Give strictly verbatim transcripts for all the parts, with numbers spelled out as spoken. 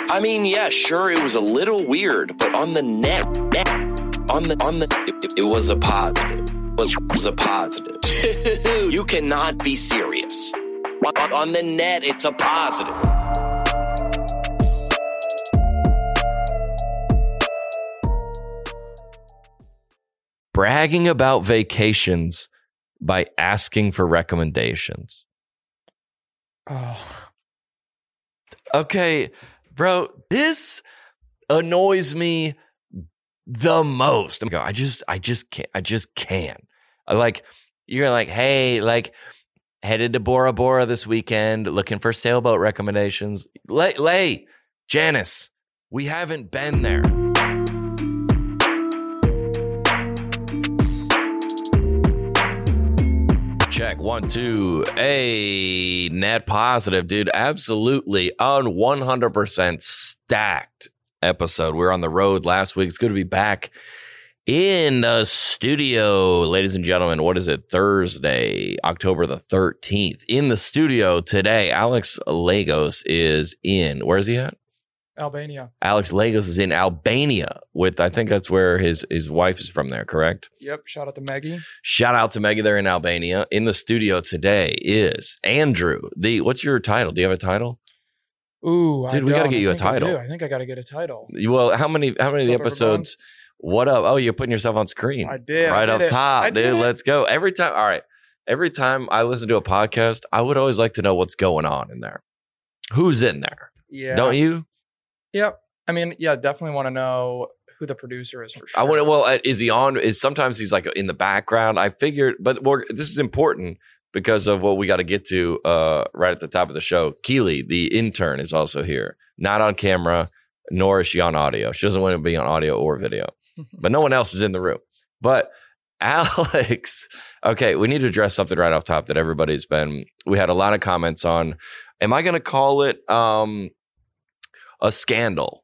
I mean, yeah, sure, it was a little weird, but on the net, net on the, on the, it, it was a positive. It was a positive. You cannot be serious. On, on the net, it's a positive. Bragging about vacations by asking for recommendations. Oh. Okay, bro, this annoys me the most. I just, I just can't, I just can't. I like, you're like, hey, like, headed to Bora Bora this weekend, looking for sailboat recommendations. Lay, lay, Janice, we haven't been there. Check one, two. Hey, net positive, dude. Absolutely on one hundred percent stacked episode. We were on the road last week. It's good to be back in the studio, ladies and gentlemen. What is it? Thursday, October the thirteenth. In the studio today, Alex Lagos is in. Where is he at? Albania. Alex Lagos is in Albania with, I think that's where his, his wife is from there, correct? Yep. Shout out to Maggie. Shout out to Maggie there in Albania. In the studio today is Andrew. The what's your title? Do you have a title? Ooh, dude, I we got to don't. get you I a think I title. do. I think I got to get a title. Well, how many how many of the What's up, episodes? What up? Oh, you're putting yourself on screen. I did. Right I up did it. top, I dude. did it. Let's go. Every time. All right. Every time I listen to a podcast, I would always like to know what's going on in there. Who's in there? Yeah. Don't you? Yep. I mean, yeah, definitely want to know who the producer is for sure. I want to. Well, uh, is he on? Is sometimes he's like in the background. I figured, but we're, this is important because of what we got to get to uh, right at the top of the show. Keely, the intern, is also here, not on camera, nor is she on audio. She doesn't want to be on audio or video, but no one else is in the room. But Alex, okay, we need to address something right off top that everybody's been. We had a lot of comments on. Am I going to call it um, a scandal?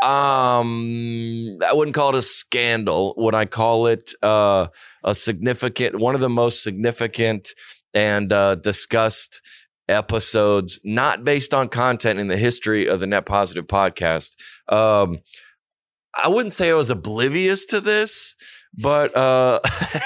Um, I wouldn't call it a scandal. Would I call it uh, a significant, one of the most significant and uh, discussed episodes, not based on content in the history of the Net Positive podcast? Um, I wouldn't say I was oblivious to this, but uh,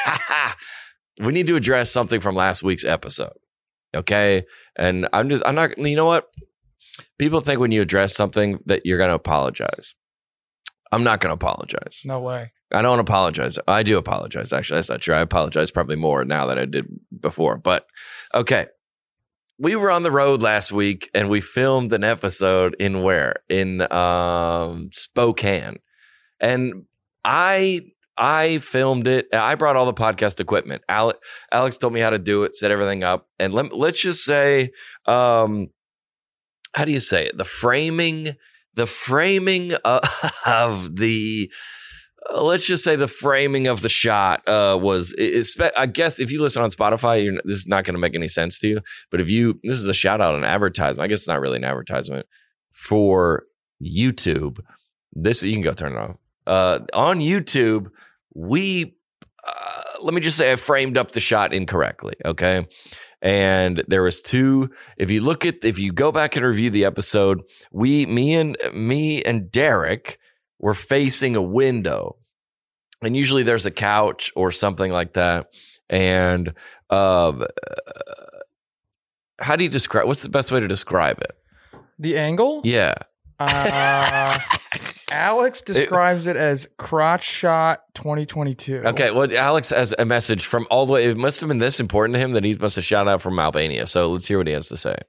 we need to address something from last week's episode. Okay. And I'm just, I'm not, you know what? People think when you address something that you're going to apologize. I'm not going to apologize. No way. I don't apologize. I do apologize. Actually, that's not true. I apologize probably more now than I did before. But okay. We were on the road last week and we filmed an episode in where? In um, Spokane. And I I filmed it. I brought all the podcast equipment. Alex, Alex told me how to do it, set everything up. And let, let's just say, um, how do you say it? The framing, the framing of, of the, uh, let's just say the framing of the shot uh, was, it's, I guess if you listen on Spotify, you're, this is not going to make any sense to you. But if you, this is a shout out, an advertisement. I guess it's not really an advertisement for YouTube. This, you can go turn it off. Uh, on YouTube, we, uh, let me just say I framed up the shot incorrectly. Okay. And there was two, if you look at, if you go back and review the episode, we, me and me and Derek were facing a window, and usually there's a couch or something like that. And, uh, how do you describe, what's the best way to describe it? The angle? Yeah. Uh, Alex describes it as crotch shot twenty twenty-two. Okay, well, Alex has a message from all the way. It must have been this important to him that he must have shouted out from Albania. So let's hear what he has to say.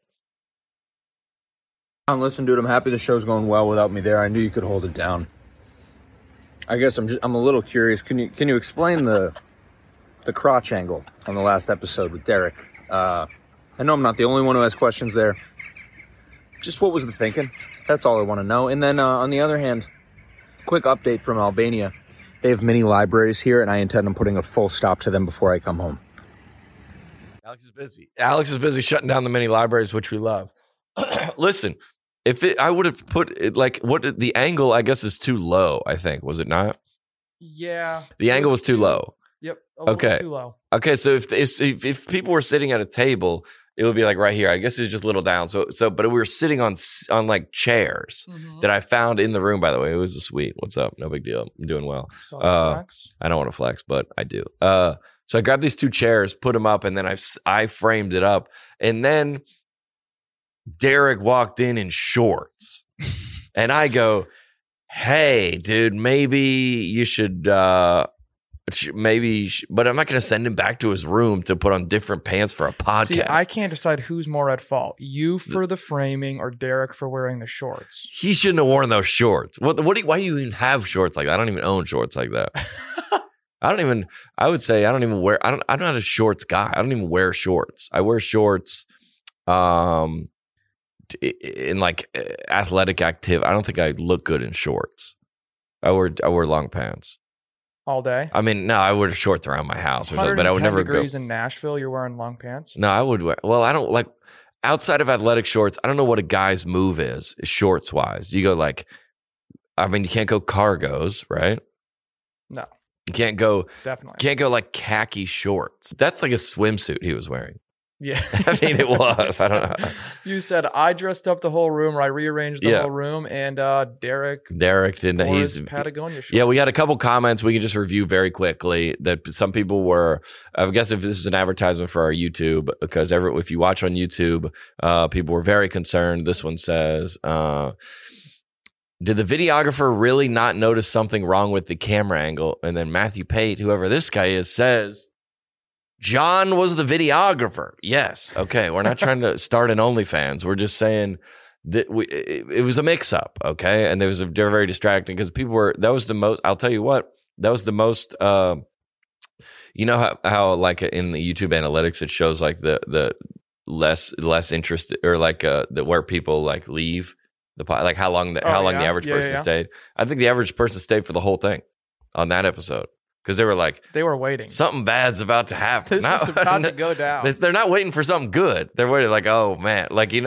Listen, dude, I'm happy the show's going well without me there. I knew you could hold it down. I guess I'm just, I'm a little curious. Can you can you explain the the crotch angle on the last episode with Derek? Uh, I know I'm not the only one who has questions there. Just what was the thinking? That's all I want to know. And then uh, on the other hand, quick update from Albania. They have mini libraries here, and I intend on putting a full stop to them before I come home. Alex is busy. Alex is busy shutting down the mini libraries, which we love. Listen, if it, I would have put it like what the angle, I guess, is too low. I think, was it not? Yeah. The angle was too low. Yep. A little Okay. too low. Okay, so if, if if if people were sitting at a table it would be like right here. I guess it's just a little down. So, so, but we were sitting on on like chairs Mhm. that I found in the room. By the way, it was a suite. What's up? No big deal. I'm doing well. So Uh, flex. I don't want to flex, but I do. Uh, so I grabbed these two chairs, put them up, and then I I framed it up, and then Derek walked in in shorts, and I go, "Hey, dude, maybe you should." Uh, Maybe, but I'm not going to send him back to his room to put on different pants for a podcast. See, I can't decide who's more at fault. You for the framing or Derek for wearing the shorts. He shouldn't have worn those shorts. What? What? Do you, why do you even have shorts like that? I don't even own shorts like that. I don't even. I would say I don't even wear. I don't. I'm not a shorts guy. I don't even wear shorts. I wear shorts, um, in like athletic activity. I don't think I look good in shorts. I wear. I wear long pants. All day. I mean, no, I wear shorts around my house or something, but I would never degrees go. in Nashville, you're wearing long pants? No, I would wear. Well, I don't like outside of athletic shorts. I don't know what a guy's move is, shorts wise. You go like, I mean, you can't go cargos, right? No, You can't go. definitely. Can't go like khaki shorts. That's like a swimsuit he was wearing. Yeah. I mean, it was. I don't know. You said I dressed up the whole room, or I rearranged the Yeah. whole room, and uh, Derek Derek didn't. wore He's his Patagonia shorts. yeah. We got a couple comments we can just review very quickly. That some people were. I guess if this is an advertisement for our YouTube, because every if you watch on YouTube, uh, people were very concerned. This one says. Uh, Did the videographer really not notice something wrong with the camera angle? And then Matthew Pate, whoever this guy is, says, John was the videographer. Yes. Okay. We're not trying to start an OnlyFans. We're just saying that we, it, it was a mix up. Okay. And there was a, they were very distracting because people were, that was the most, I'll tell you what, that was the most, uh, you know how, how like in the YouTube analytics, it shows like the, the less, less interest or like, uh, the, where people like leave. The like how long the, Oh, how long yeah? the average Yeah, person yeah, yeah. stayed. I think the average person stayed for the whole thing on that episode because they were like, They were waiting. something bad's about to happen. This Not- is about to go down. They're not waiting for something good. They're waiting like, oh man, like you know.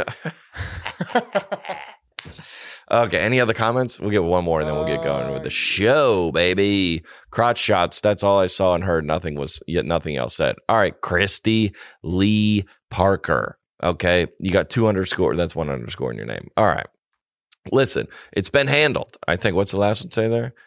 Okay. Any other comments? We'll get one more and then we'll get going with the show, baby. Crotch shots. That's all I saw and heard. Nothing was yet. Nothing else said. All right, Christy Lee Parker. Okay, you got two underscore. That's one underscore in your name. All right. Listen, it's been handled. I think. What's the last one say there?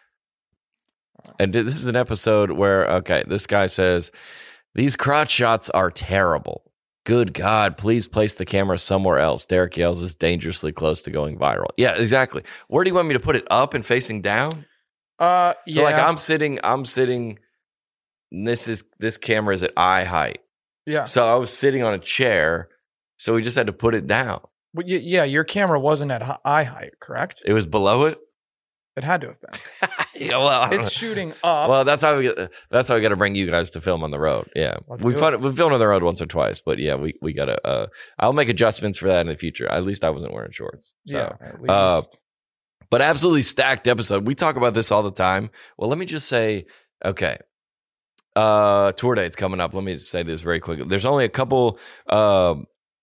And this is an episode where, okay, this guy says, these crotch shots are terrible. Good God, please place the camera somewhere else. Derek yells is dangerously close to going viral. Yeah, exactly. Where do you want me to put it? Up and facing down? uh, So yeah. like I'm sitting, I'm sitting, and this is, this camera is at eye height. yeah. So I was sitting on a chair, so we just had to put it down. But y- yeah, your camera wasn't at hi- eye height, correct? It was below it? It had to have been. Yeah, well, I don't It's know. shooting up. Well, that's how we get. That's how we got to bring you guys to film on the road. Yeah, Let's we do fun, it. we've filmed on the road once or twice, but yeah, we we got to. Uh, I'll make adjustments for that in the future. At least I wasn't wearing shorts. So. yeah, at least. uh, But absolutely stacked episode. We talk about this all the time. Well, let me just say, okay, uh, tour date's coming up. Let me say this very quickly. There's only a couple uh,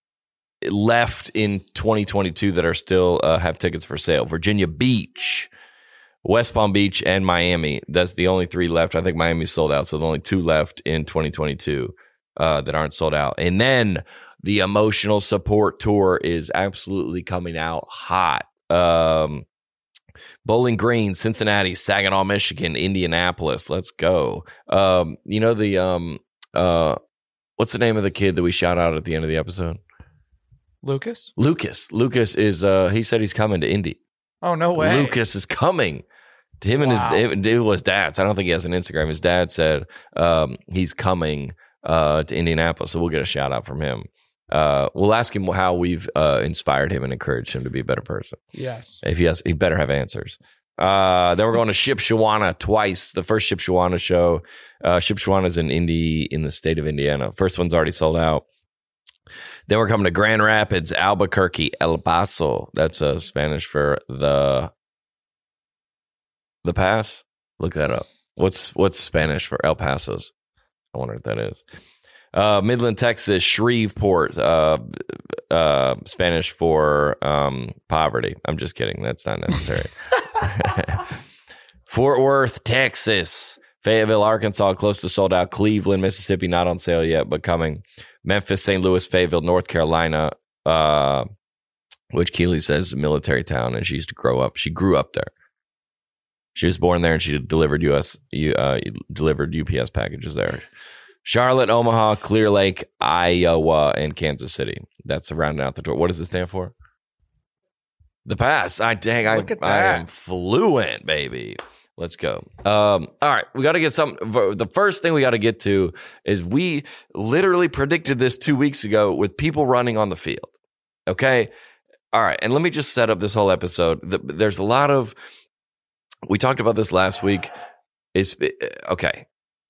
left in twenty twenty-two that are still uh, have tickets for sale. Virginia Beach, West Palm Beach, and Miami. That's the only three left. I think Miami's sold out, so the only two left in twenty twenty-two uh, that aren't sold out. And then the Emotional Support Tour is absolutely coming out hot. Um, Bowling Green, Cincinnati, Saginaw, Michigan, Indianapolis. Let's go. Um, you know the um, uh, what's the name of the kid that we shout out at the end of the episode? Lucas? Lucas. Lucas is. Uh, he said he's coming to Indy. Oh, no way. Lucas is coming. Him and Wow. his it was dad's. I don't think he has an Instagram. His dad said um, he's coming uh, to Indianapolis, so we'll get a shout out from him. Uh, we'll ask him how we've uh, inspired him and encouraged him to be a better person. Yes. If he has, he better have answers. Uh, then we're going to Shipshewana twice. The first Shipshewana show, uh, Shipshewana is in Indy, in the state of Indiana. First one's already sold out. Then we're coming to Grand Rapids, Albuquerque, El Paso. That's uh, Spanish for the the pass. Look that up. What's what's Spanish for El Paso's? I wonder what that is. Uh, Midland, Texas, Shreveport, uh, uh, Spanish for um, poverty. I'm just kidding. That's not necessary. Fort Worth, Texas, Fayetteville, Arkansas, close to sold out. Cleveland, Mississippi, not on sale yet, but coming. Memphis, Saint Louis, Fayetteville, North Carolina, uh, which Keely says is a military town, and she used to grow up. She grew up there. She was born there, and she delivered U S uh, delivered U P S packages there. Charlotte, Omaha, Clear Lake, Iowa, and Kansas City. That's rounding out the tour. What does it stand for? The Pass. I dang, I, I am fluent, baby. Let's go. Um, all right, we got to get something. The first thing we got to get to is we literally predicted this two weeks ago with people running on the field. Okay? All right, and let me just set up this whole episode. There's a lot of, we talked about this last week. Is okay.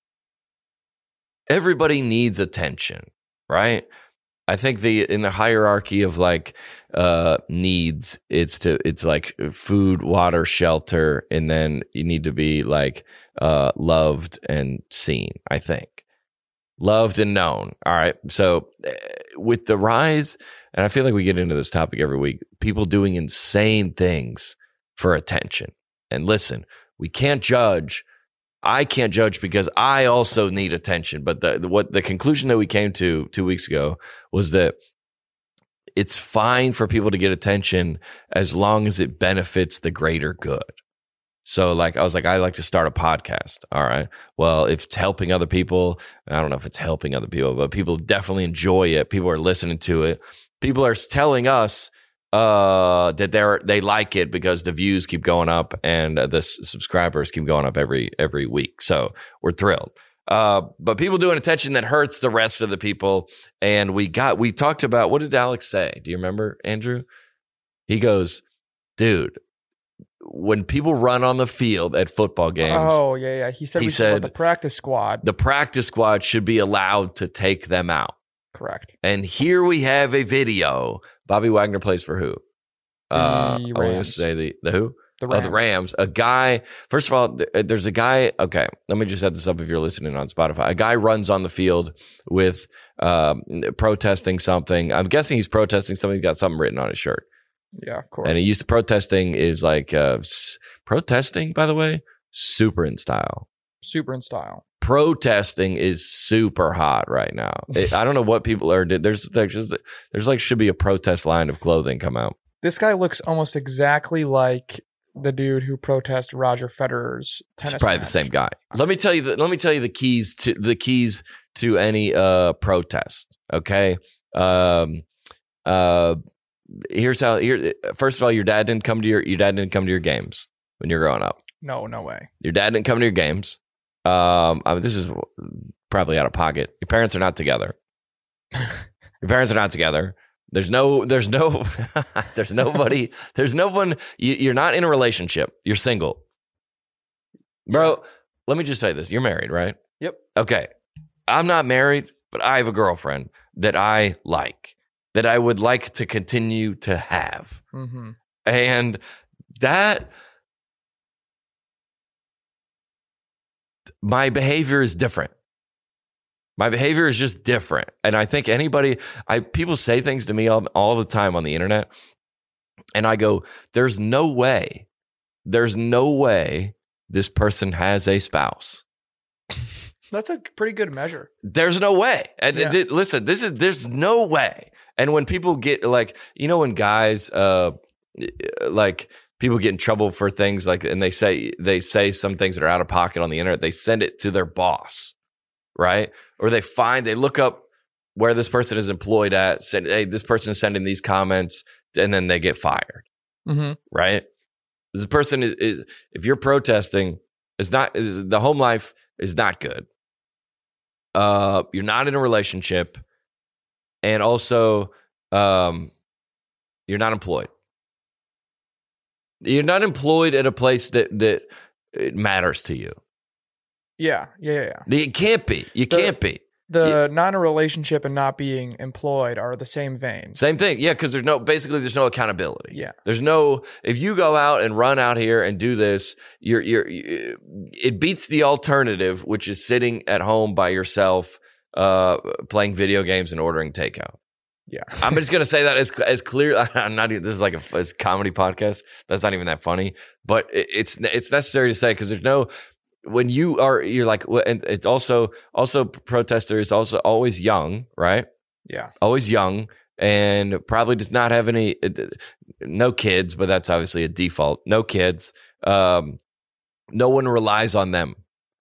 Everybody needs attention, right? I think the in the hierarchy of like uh, needs, it's to it's like food, water, shelter, and then you need to be like uh, loved and seen. I think loved and known. All right. So uh, with the rise, and I feel like we get into this topic every week. People doing insane things for attention. And listen, we can't judge. I can't judge because I also need attention. But the, the what the conclusion that we came to two weeks ago was that it's fine for people to get attention as long as it benefits the greater good. So like I was like, I like to start a podcast. All right. Well, if it's helping other people, I don't know if it's helping other people, but people definitely enjoy it. People are listening to it. People are telling us uh that they're they like it because the views keep going up and uh, the s- subscribers keep going up every every week, so we're thrilled. Uh but people doing attention that hurts the rest of the people. And we got we talked about, what did Alex say? Do you remember, Andrew? He goes, dude, when people run on the field at football games, oh yeah yeah he said he we should said put the practice squad the practice squad should be allowed to take them out. Correct. And here we have a video. Bobby Wagner plays for who? The Uh, Rams. I want to say the, the who? The Oh, Rams. the Rams. A guy, first of all, th- there's a guy, okay, let me just set this up if you're listening on Spotify. A guy runs on the field with um, protesting something. I'm guessing he's protesting something. He's got something written on his shirt. Yeah, of course. And he used to protesting is like, uh, s- protesting, by the way, super in style. Super in style. Protesting is super hot right now. It, I don't know what people are doing. There's, there's just, there's like should be a protest line of clothing come out. This guy looks almost exactly like the dude who protested Roger Federer's tennis. It's probably match. the same guy. Let me tell you the, let me tell you the keys to the keys to any uh protest. Okay. Um uh here's how here first of all, your dad didn't come to your your dad didn't come to your games when you're growing up. No, no way. Your dad didn't come to your games. Um I mean, this is probably out of pocket. Your parents are not together. Your parents are not together. There's no, there's no, there's nobody, there's no one, you, you're not in a relationship. You're single. Bro, let me just say this. You're married, right? Yep. Okay. I'm not married, but I have a girlfriend that I like, that I would like to continue to have. Mm-hmm. And that, my behavior is different. My behavior is just different. And I think anybody, I people say things to me all, all the time on the internet. And I go, there's no way, there's no way this person has a spouse. That's a pretty good measure. There's no way. And Yeah. it- listen, this is, there's no way. And when people get like, you know, when guys, uh, like people get in trouble for things like, and they say, they say some things that are out of pocket on the internet, they send it to their boss. Right? Or they find, they look up where this person is employed at, said, hey, this person is sending these comments, and then they get fired. Mm-hmm. Right? This person is, is if you're protesting, it's not, is, the home life is not good. Uh, you're not in a relationship, and also um, you're not employed. You're not employed at a place that that it matters to you. Yeah, yeah, yeah. yeah. It can't be. You The- can't be. The not in a relationship and not being employed are the same vein. Same thing. Yeah, because there's no, basically there's no accountability. Yeah. There's no, if you go out and run out here and do this, you're, you're, you, it beats the alternative, which is sitting at home by yourself, uh, playing video games and ordering takeout. Yeah. I'm just going to say that as, as clear. I'm not even, this is like a, it's a comedy podcast. That's not even that funny, but it, it's, it's necessary to say, because there's no, when you are, you're like, and it's also, also protester is also always young, right? Yeah. always young, and probably does not have any, no kids, but that's obviously a default. No kids. Um, no one relies on them.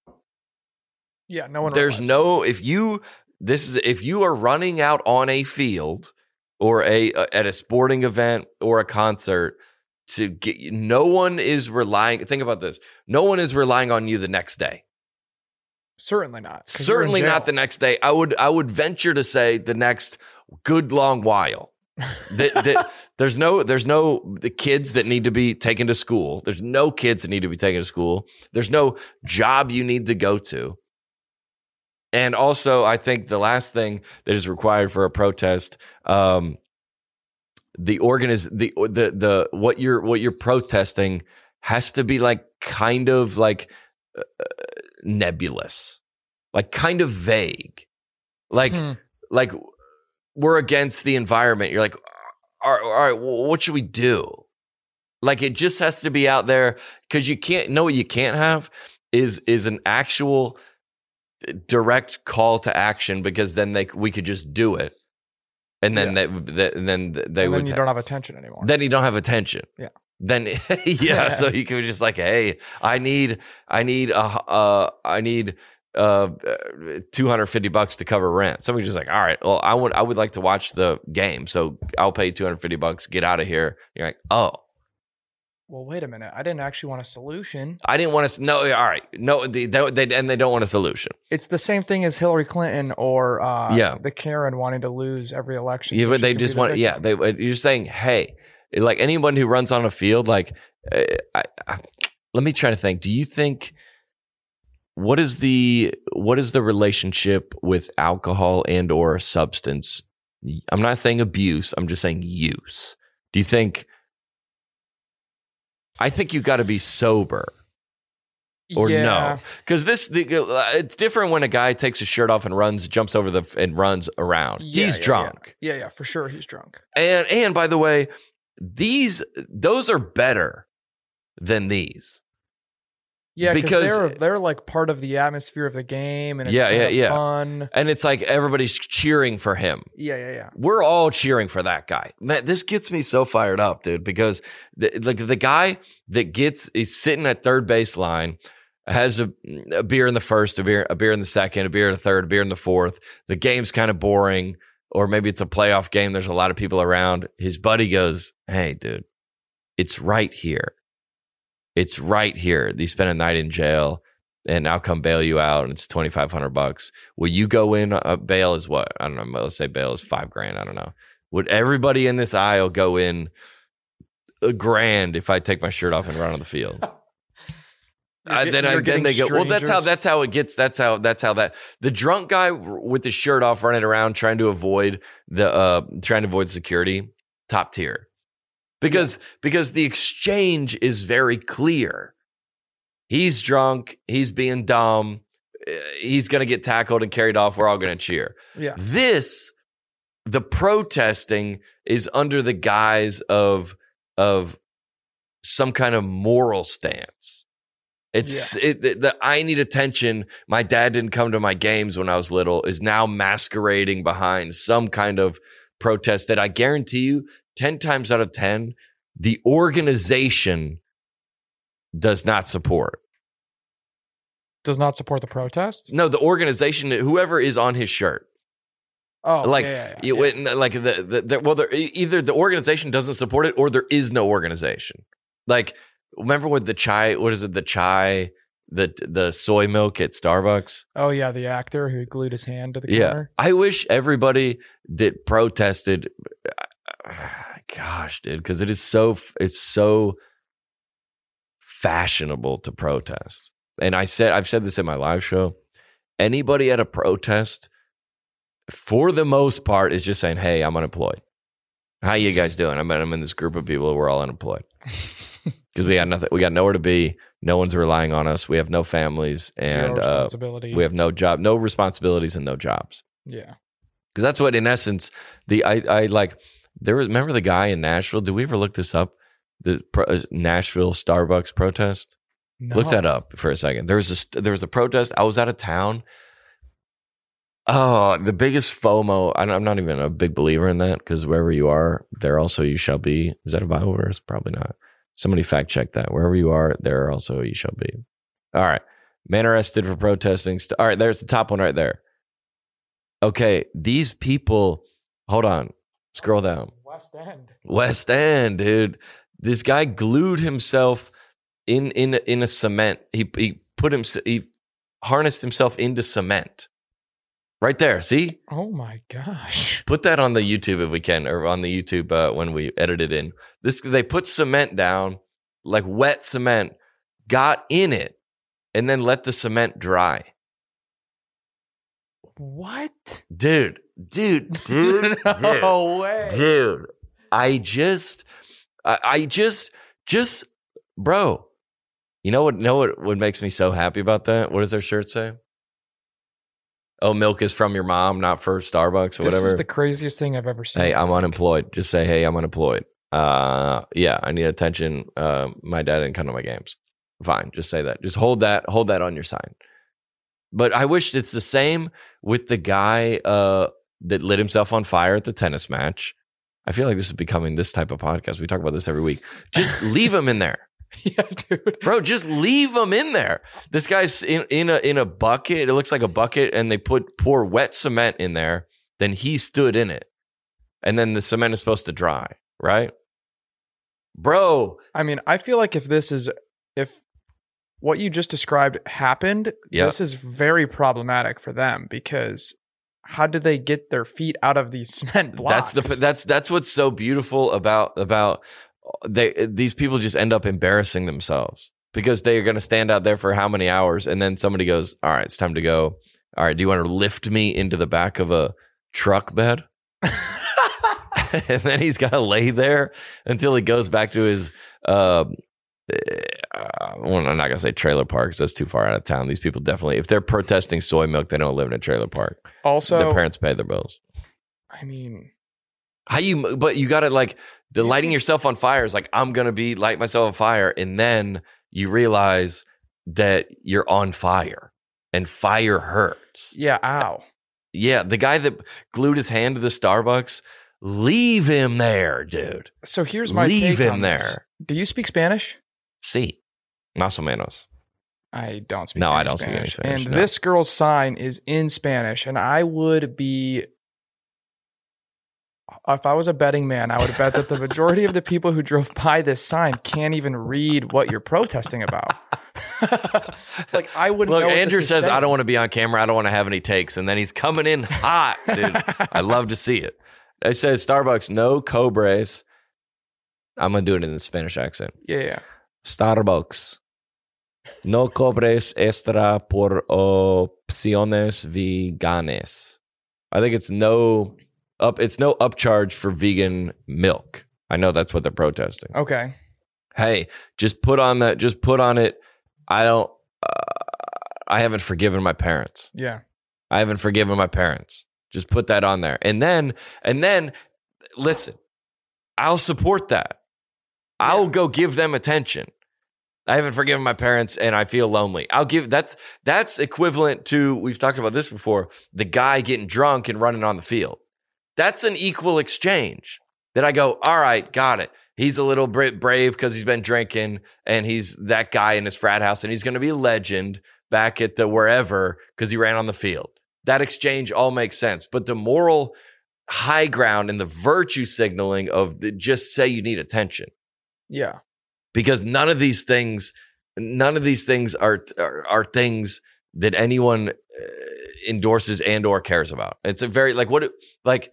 Yeah, no one. There's relies. no, if you, this is, if you are running out on a field or a, uh, at a sporting event or a concert to get, no one is relying, think about this. No one is relying on you the next day. Certainly not. 'Cause you're in Certainly jail. not the next day. I would, I would venture to say the next good long while. the, the, there's no, there's no the kids that need to be taken to school. There's no kids that need to be taken to school. There's no job you need to go to. And also, I think the last thing that is required for a protest, um, the organiz the the the what you're what you're protesting has to be like kind of like uh, nebulous, like kind of vague, like Hmm. like we're against the environment. You're like, all right, all right, well, what should we do? Like it just has to be out there, because you can't. Know what you can't have is is an actual direct call to action, because then they we could just do it, and then Yeah. they, they and then they And then would you ha- don't have attention anymore. then you don't have attention. Yeah. Then yeah, so you can just like, hey, I need I need a uh I need uh two hundred fifty bucks to cover rent. Somebody just like, all right, well, I would I would like to watch the game, so I'll pay two hundred fifty bucks. Get out of here. You're like, oh. Well, wait a minute. I didn't actually want a solution. I didn't want to. No, all right, no, they, they, they and they don't want a solution. It's the same thing as Hillary Clinton or uh, Yeah. the Karen wanting to lose every election. Yeah, so but she they can just be the want. Yeah, victim. they. You're saying, hey, like anyone who runs on a field, like, uh, I, I, let me try to think. Do you think what is the what is the relationship with alcohol and or substance? I'm not saying abuse. I'm just saying use. Do you think? I think you got to be sober. Or yeah. no, because this the, uh, it's different when a guy takes his shirt off and runs, jumps over the and runs around. Yeah, He's yeah, drunk, Yeah. yeah, yeah, for sure he's drunk. and and by the way, these those are better than these. Yeah, Because- because they're they're like part of the atmosphere of the game, and it's Yeah, kind yeah, of yeah. fun. And it's like everybody's cheering for him. Yeah, yeah, yeah. We're all cheering for that guy. Man, this gets me so fired up, dude, because the, like the guy that gets is sitting at third base line, has a, a beer in the first, a beer, a beer in the second, a beer in the third, a beer in the fourth. The game's kind of boring, or maybe it's a playoff game. There's a lot of people around. His buddy goes, "Hey, dude, it's right here. It's right here. You spend a night in jail, and I'll come bail you out, and it's twenty five hundred bucks. Will you go in? Uh, bail is what? I don't know. Let's say bail is five grand. I don't know. Would everybody in this aisle go in a grand if I take my shirt off and run on the field?" You're Uh, get- then I, you're then they getting go, well, that's how strangers. that's how it gets. That's how that's how that the drunk guy with his shirt off running around trying to avoid the uh trying to avoid security, top tier, because because the exchange is very clear. He's drunk. He's being dumb. uh, He's gonna get tackled and carried off. We're all gonna cheer. Yeah. This, the protesting is under the guise of of some kind of moral stance. It's it, the, the I need attention. My dad didn't come to my games when I was little is now masquerading behind some kind of protest that I guarantee you ten times out of ten, the organization does not support. Does not support the protest. No, the organization, whoever is on his shirt. Oh, like yeah, yeah, yeah, you yeah. went like the, the, the well there, either the organization doesn't support it or there is no organization. Like remember with the chai, what is it, the chai, the the soy milk at Starbucks? Oh yeah, the actor who glued his hand to the Yeah. counter. I wish everybody that protested, gosh, dude, because it is so it's so fashionable to protest. And I said I've said this in my live show. Anybody at a protest, for the most part, is just saying, "Hey, I'm unemployed. How you guys doing? I'm I'm in this group of people. We're all unemployed because we got nothing. We got nowhere to be. No one's relying on us. We have no families, and Zero uh, responsibility. we have no job, no responsibilities, and no jobs. yeah. Because that's what, in essence, the I I like. There was remember the guy in Nashville. Did we ever look this up? The pro, uh, Nashville Starbucks protest. No. Look that up for a second. There was a there was a protest. I was out of town. Oh, the biggest FOMO. I- I'm not even a big believer in that because wherever you are, there also you shall be. Is that a Bible verse? Probably not. Somebody fact check that. Wherever you are, there also you shall be. All right. Man arrested for protesting. St- All right. There's the top one right there. Okay. These people, hold on. Scroll down. West End. West End, dude. This guy glued himself in in in a cement. He he put him he harnessed himself into cement. Right there. See? Oh my gosh. Put that on the YouTube if we can, or on the YouTube uh, when we edit it in. This they put cement down, like wet cement, got in it, and then let the cement dry. What? Dude, dude, dude, No dude, way. dude. I just, I, I just, just, bro. You know what? Know what? What makes me so happy about that? What does their shirt say? Oh, milk is from your mom, not for Starbucks or This whatever. is the craziest thing I've ever seen. Hey, I'm unemployed. Just say, hey, I'm unemployed. Uh, yeah, I need attention. Uh, my dad didn't come to my games. Fine, just say that. Just hold that. Hold that on your sign. But I wish it's the same with the guy uh, that lit himself on fire at the tennis match. I feel like this is becoming this type of podcast. We talk about this every week. Just leave him in there. Yeah, dude. Bro, just leave him in there. This guy's in, in a in a bucket. It looks like a bucket, and they put pour wet cement in there. Then he stood in it, and then the cement is supposed to dry, right? Bro, I mean, I feel like if this is if what you just described happened, Yep. this is very problematic for them because how did they get their feet out of these cement blocks? that's the that's that's what's so beautiful about about they these people just end up embarrassing themselves because they are going to stand out there for how many hours, and then somebody goes, "All right, it's time to go. All right, do you want to lift me into the back of a truck bed?" And then he's got to lay there until he goes back to his. Uh, uh, well, I'm not gonna say trailer parks. That's too far out of town. These people definitely, if they're protesting soy milk, they don't live in a trailer park. Also, Their parents pay their bills. I mean, How you? But you got to like the lighting yourself on fire is like I'm gonna be light myself on fire, and then you realize that you're on fire, and fire hurts. yeah, ow. Yeah, the guy that glued his hand to the Starbucks, leave him there, dude. So here's my Leave take him on there. this. Do you speak Spanish? See, más o menos. I don't speak No, I any don't speak any Spanish, And no. this girl's sign is in Spanish, and I would be if I was a betting man, I would bet that the majority of the people who drove by this sign can't even read what you're protesting about. Like I wouldn't Look, know what Andrew this is says, I saying. don't want to be on camera. I don't want to have any takes. And then he's coming in hot, dude. I love to see it. It says Starbucks, no cobres. I'm going to do it in the Spanish accent. Yeah, yeah. Starbucks, no cobres extra por opciones veganas. I think it's no up. It's no upcharge for vegan milk. I know that's what they're protesting. Okay. Hey, just put on that. Just put on it. I don't. Uh, I haven't forgiven my parents. Yeah. I haven't forgiven my parents. Just put that on there, and then and then listen. I'll support that. I'll Yeah. go give them attention. I haven't forgiven my parents and I feel lonely. I'll give that's that's equivalent to, we've talked about this before, the guy getting drunk and running on the field. That's an equal exchange. That I go, all right, got it. He's a little bra- brave because he's been drinking and he's that guy in his frat house and he's going to be a legend back at the wherever because he ran on the field. That exchange all makes sense. But the moral high ground and the virtue signaling of the, just say you need attention. Yeah. Because none of these things, none of these things are are, are things that anyone uh, endorses and or cares about. It's a very like what it, like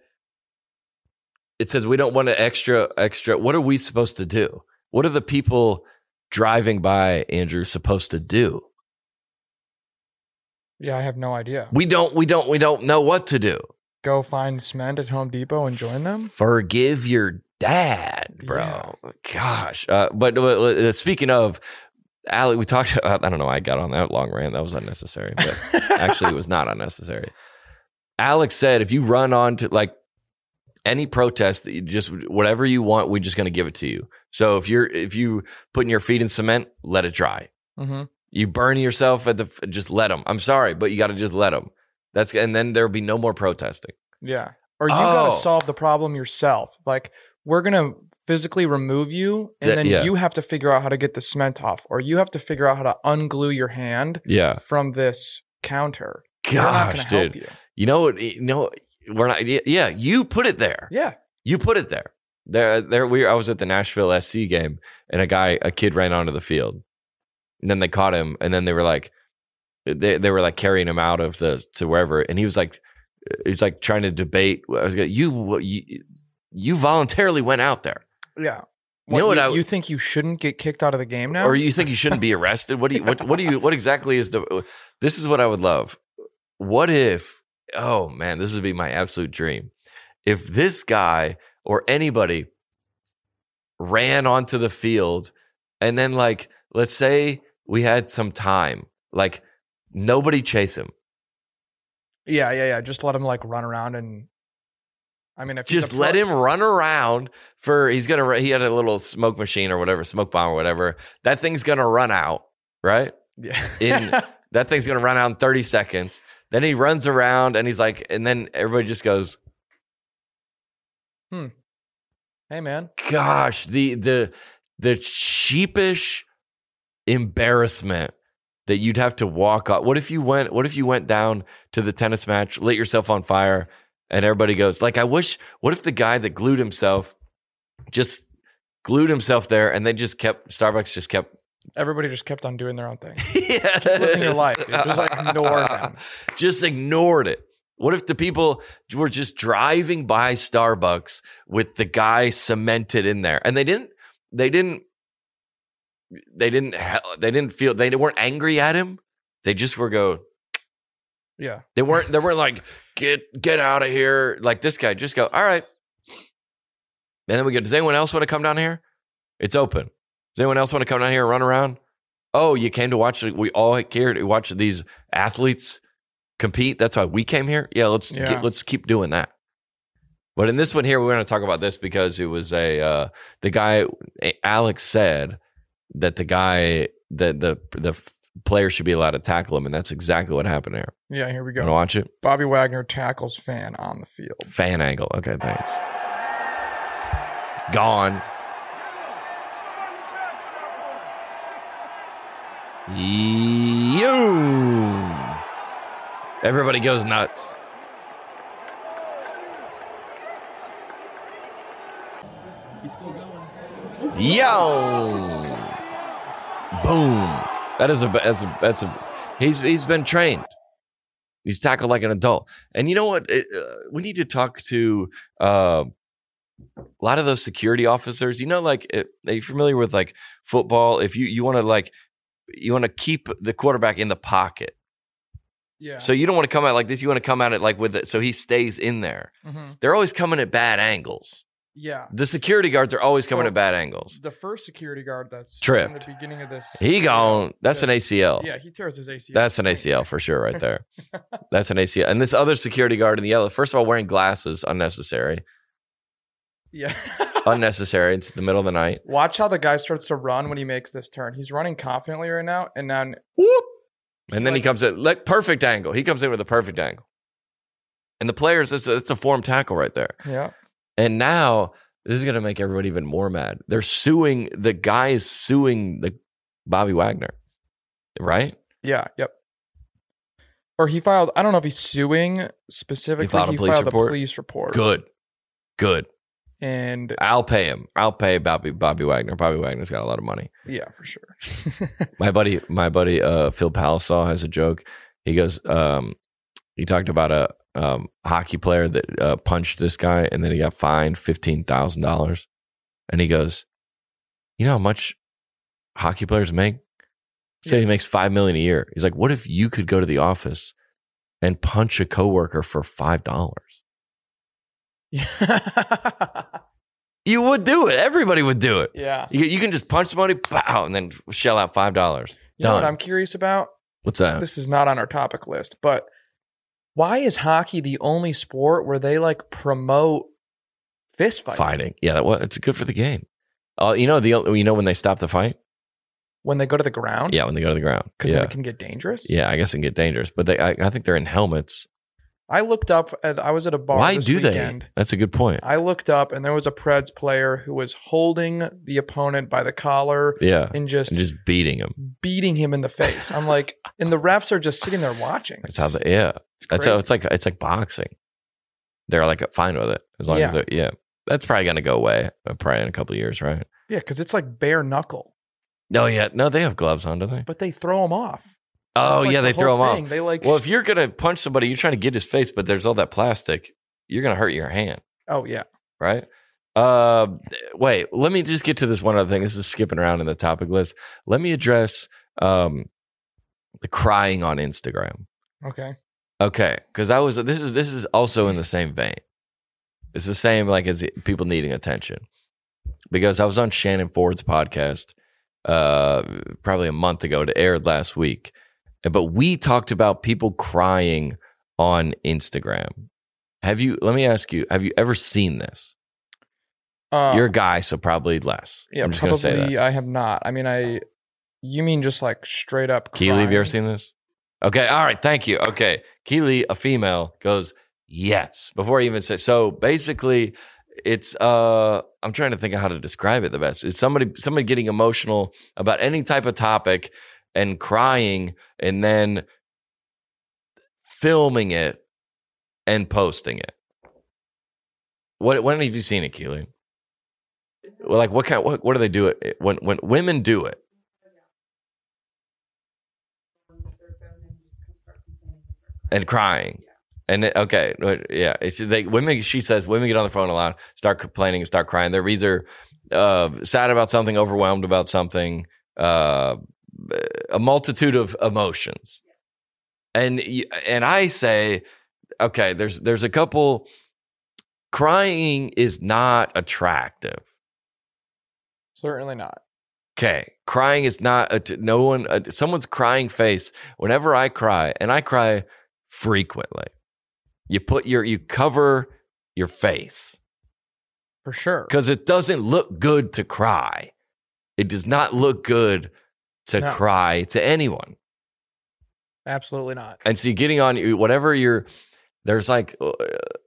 it says we don't want to extra extra. What are we supposed to do? What are the people driving by, Andrew, supposed to do? Yeah, I have no idea. We don't we don't we don't know what to do. Go find cement at Home Depot and join them? Forgive your dad, bro. Gosh. Uh, but uh, speaking of, Alec, we talked about, I don't know, I got on that long rant. That was unnecessary, but actually it was not unnecessary. Alex said, if you run on to like any protest that you just, whatever you want, we're just going to give it to you. So if you're, if you putting your feet in cement, let it dry. Mm-hmm. You burn yourself at the, just let them. I'm sorry, but you got to just let them. That's and then there'll be no more protesting. Yeah. Or you got Oh. to solve the problem yourself. Like, we're going to physically remove you, and Th- then yeah. you have to figure out how to get the cement off, or you have to figure out how to unglue your hand Yeah. from this counter. We're not Gosh, going to help dude. you. You know what? You know we're not. Yeah, you put it there. Yeah. You put it there. There, there. We. I was at the Nashville S C game, and a guy, a kid, ran onto the field, and then they caught him, and then they were like, they they were like carrying him out of the to wherever, and he was like, he's like trying to debate. I was like, you, you, you voluntarily went out there, Yeah. You know what you, I- you think you shouldn't get kicked out of the game now? or you think you shouldn't be arrested? What do you? What? What do you? What exactly is the? This is what I would love. What if? Oh man, this would be my absolute dream. If this guy or anybody ran onto the field and then, like, let's say we had some time, like nobody chase him. Yeah, yeah, yeah. Just let him like run around and. I mean, if he's Just a let pro- him run around for, he's going to, he had a little smoke machine or whatever, smoke bomb or whatever. That thing's going to run out, right? Yeah. In that thing's going to run out in thirty seconds. Then he runs around and he's like, and then everybody just goes, Hey, man. gosh, the, the, the sheepish embarrassment that you'd have to walk up. What if you went, what if you went down to the tennis match, lit yourself on fire, and everybody goes, like, I wish, what if the guy that glued himself just glued himself there and they just kept, Starbucks just kept. Everybody just kept on doing their own thing. Yeah. Keep living your life, dude. Just like ignore them. Just ignored it. What if the people were just driving by Starbucks with the guy cemented in there, and they didn't, they didn't, they didn't, they didn't feel, they weren't angry at him. They just were go. Yeah. They weren't, they weren't like, get, get out of here. Like this guy, just go, all right. And then we go, does anyone else want to come down here? It's open. Does anyone else want to come down here and run around? Oh, you came to watch, we all here to watch these athletes compete. That's why we came here. Yeah, let's Yeah. Get, let's keep doing that. But in this one here, we're going to talk about this because it was a, uh, the guy, Alex said that the guy, that the, the player should be allowed to tackle him. And that's exactly what happened here. Yeah, here we You want to go. watch it? Bobby Wagner tackles fan on the field. Fan angle. Okay, thanks. Gone. You. Everybody goes nuts. Yo. Boom. That is a that's a that's a he's he's been trained. He's tackled like an adult. And you know what? It, uh, we need to talk to uh, a lot of those security officers. You know, like, it, are you familiar with like football? If you, you want to like, you want to keep the quarterback in the pocket. Yeah. So you don't want to come out like this. You want to come at it like with it so he stays in there. hmm They're always coming at bad angles. Yeah. The security guards are always coming Well, at bad angles. The first security guard that's Tripped. in the beginning of this. He gone. That's an A just- C L. Yeah, he tears his A C L. That's an A C L for sure right there. That's an A C L. And this other security guard in the yellow, first of all, wearing glasses, unnecessary. Yeah. Unnecessary. It's the middle of the night. Watch how the guy starts to run when he makes this turn. He's running confidently right now, and now Whoop. And then he like- comes at like perfect angle. He comes in with a perfect angle. And the players, it's a, it's a form tackle right there. yeah, And now this is going to make everybody even more mad. They're suing, the guy is suing the Bobby Wagner, right? yeah, yep. Or he filed. I don't know if he's suing specifically. He filed a police report? a police report. Good. Good. And I'll pay him. I'll pay Bobby Bobby Wagner. Bobby Wagner's got a lot of money. yeah, for sure. My buddy, my buddy, uh, Phil Palasaw has a joke. He goes, um, he talked about a um, hockey player that uh, punched this guy, and then he got fined fifteen thousand dollars. And he goes, "You know how much hockey players make? Say he makes five million a year." He's like, "What if you could go to the office and punch a coworker for five dollars?" yeah. You would do it. Everybody would do it. yeah. You, you can just punch somebody, pow, and then shell out five dollars. You know Done. what I'm curious about? What's that? This is not on our topic list, but why is hockey the only sport where they like promote fist fighting? Fighting. Yeah, that was, it's good for the game. Oh, you know the you know when they stop the fight? When they go to the ground? Yeah, when they go to the ground. Because Yeah, then it can get dangerous? yeah. I guess it can get dangerous, but they I, I think they're in helmets I looked up and I was at a bar. Why this do weekend. they? That's a good point. I looked up and there was a Preds player who was holding the opponent by the collar Yeah. and just, And just beating him. beating him in the face. I'm like, and the refs are just sitting there watching. That's how they, yeah. It's That's how crazy. it's like, it's like boxing. They're like fine with it. As long Yeah. as they're, yeah. That's probably going to go away uh, probably in a couple of years, right? Yeah, because it's like bare knuckle, No, yeah. No, they have gloves on, don't they? but they throw him off. Oh, That's like yeah. the They throw whole them thing. off. They like, Well, if you're going to punch somebody, you're trying to get his face, but there's all that plastic, you're going to hurt your hand, oh yeah, right? Uh, wait, let me just get to this one other thing. This is skipping around in the topic list. Let me address um, the crying on Instagram. okay, Okay, because I was this is this is also in the same vein. It's the same like as people needing attention. Because I was on Shannon Ford's podcast uh, probably a month ago. It aired last week, but we talked about people crying on Instagram. Have you? Let me ask you: have you ever seen this? uh, You're a guy, so probably less. yeah, I'm just gonna say probably. that. I have not. I mean, I. You mean just like straight up? Keely, have you ever crying? seen this? Okay, all right, thank you. Okay, Keely, a female, goes yes before I even say. So basically, it's uh, I'm trying to think of how to describe it the best. It's somebody somebody getting emotional about any type of topic and crying, and then filming it and posting it. What? When have you seen it, Keely? Well, like what kind? What? What do they do it when when women do it? And crying, and it, okay, yeah, it's they women. She says women get on the phone a lot, start complaining, and start crying. They're either uh, sad about something, overwhelmed about something, uh, a multitude of emotions. And and I say, okay, there's there's a couple. Crying is not attractive. Certainly not. Okay, crying is not a, no one. A, someone's crying face. Whenever I cry, and I cry frequently, you put your you cover your face For sure. because it doesn't look good to cry. It does not look good to No. cry to anyone. Absolutely not. And so you're getting on whatever you're. There's like. Uh,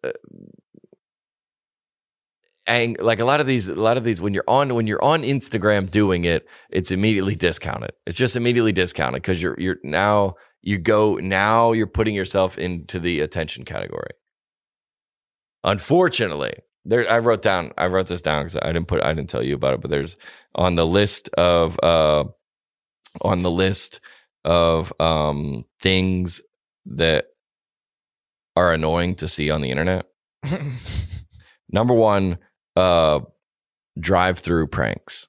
And like a lot of these, a lot of these, when you're on when you're on Instagram doing it, it's immediately discounted. It's just immediately discounted because you're you're now you go now you're putting yourself into the attention category. Unfortunately, there I wrote down I wrote this down because I didn't put I didn't tell you about it, but there's on the list of uh on the list of um things that are annoying to see on the internet. Number one. Uh, drive-through pranks.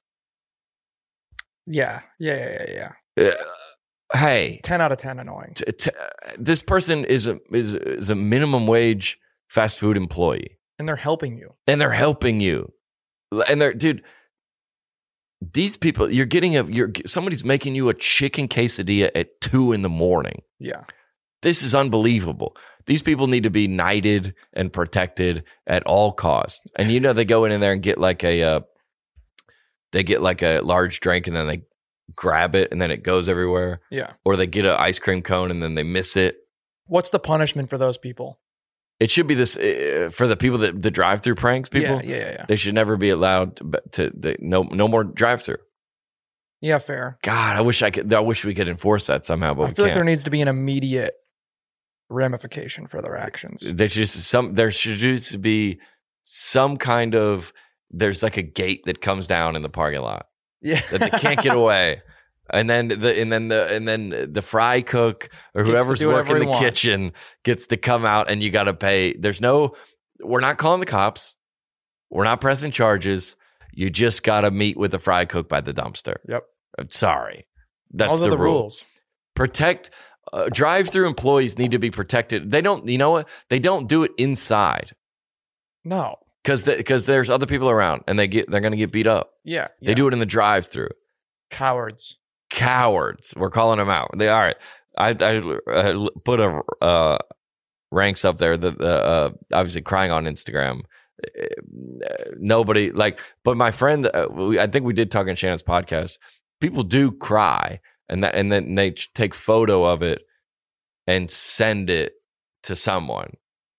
yeah. Yeah. Yeah. Yeah. Yeah. Uh, hey, ten out of ten annoying. t- t- this person is a is is a minimum wage fast food employee, And they're helping you. and they're helping you, and they're dude. These people, you're getting a you're somebody's making you a chicken quesadilla at two in the morning. Yeah. This is unbelievable. These people need to be knighted and protected at all costs. And you know they go in there and get like a, uh, they get like a large drink and then they grab it and then it goes everywhere. Yeah. Or they get an ice cream cone and then they miss it. What's the punishment for those people? It should be this uh, for the people that the drive-through pranks. People, Yeah. Yeah. Yeah. Yeah. they should never be allowed to. to they, no, no more drive-through. Yeah, fair. God, I wish I could. I wish we could enforce that somehow, but I we feel like there can't. needs to be an immediate ramification for their actions. There just some. There should just be some kind of. There's like a gate that comes down in the parking lot Yeah. that they can't get away, and then the and then the and then the fry cook or Gets to whoever's do whatever working he the wants. kitchen gets to come out, and you got to pay. There's no. We're not calling the cops. We're not pressing charges. You just got to meet with the fry cook by the dumpster. Yep. I'm sorry. That's Those the, are the rule. rules. Protect uh, drive-through employees need to be protected. They don't, you know what? They don't do it inside No. because because there's other people around and they get they're going to get beat up. Yeah. They yeah. do it in the drive-through. Cowards. Cowards. We're calling them out. They all right. I I, I put a uh, ranks up there. The, the uh, obviously crying on Instagram. Uh, Nobody like, but my friend. Uh, we, I think we did talk on Shannon's podcast. People do cry, and that, and then they take photo of it and send it to someone.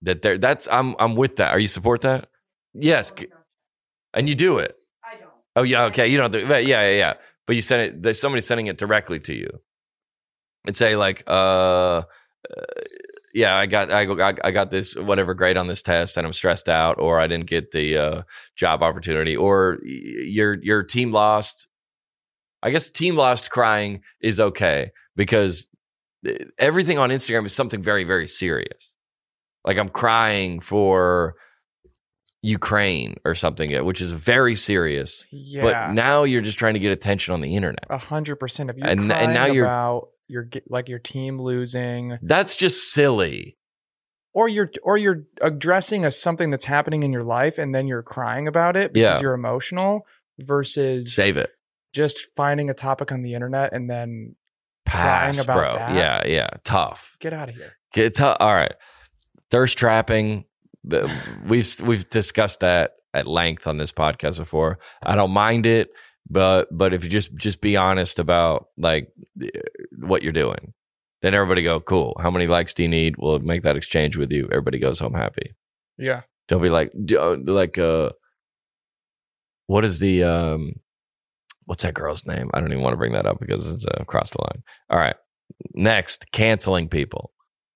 That there, that's I'm I'm with that. Are you support that? Yes, and you do it. I don't. Oh yeah, okay. You don't. Do, yeah, yeah, yeah. But you send it. There's somebody sending it directly to you, and say like, uh, uh yeah, I got I, I I got this whatever grade on this test, and I'm stressed out, or I didn't get the uh, job opportunity, or your your team lost. I guess team lost crying is okay because everything on Instagram is something very very serious. Like I'm crying for Ukraine or something, which is very serious. Yeah. But now you're just trying to get attention on the internet. A hundred percent. If you're And- crying and now you're- about your ge- like your team losing, That's just silly. or you're or you're addressing a something that's happening in your life, and then you're crying about it because Yeah. you're emotional, versus Save it. just finding a topic on the internet and then crying Pass, about bro. that. Yeah, yeah. Tough. Get out of here. Get tough. All right. Thirst trapping. The- We've we've discussed that at length on this podcast before. I don't mind it, but but if you just just be honest about like what you're doing, then everybody go, cool. How many likes do you need? We'll make that exchange with you. Everybody goes home happy. Yeah. Don't be like d- uh, like uh what is the um what's that girl's name? I don't even want to bring that up because it's uh, across the line. All right. Next, canceling people.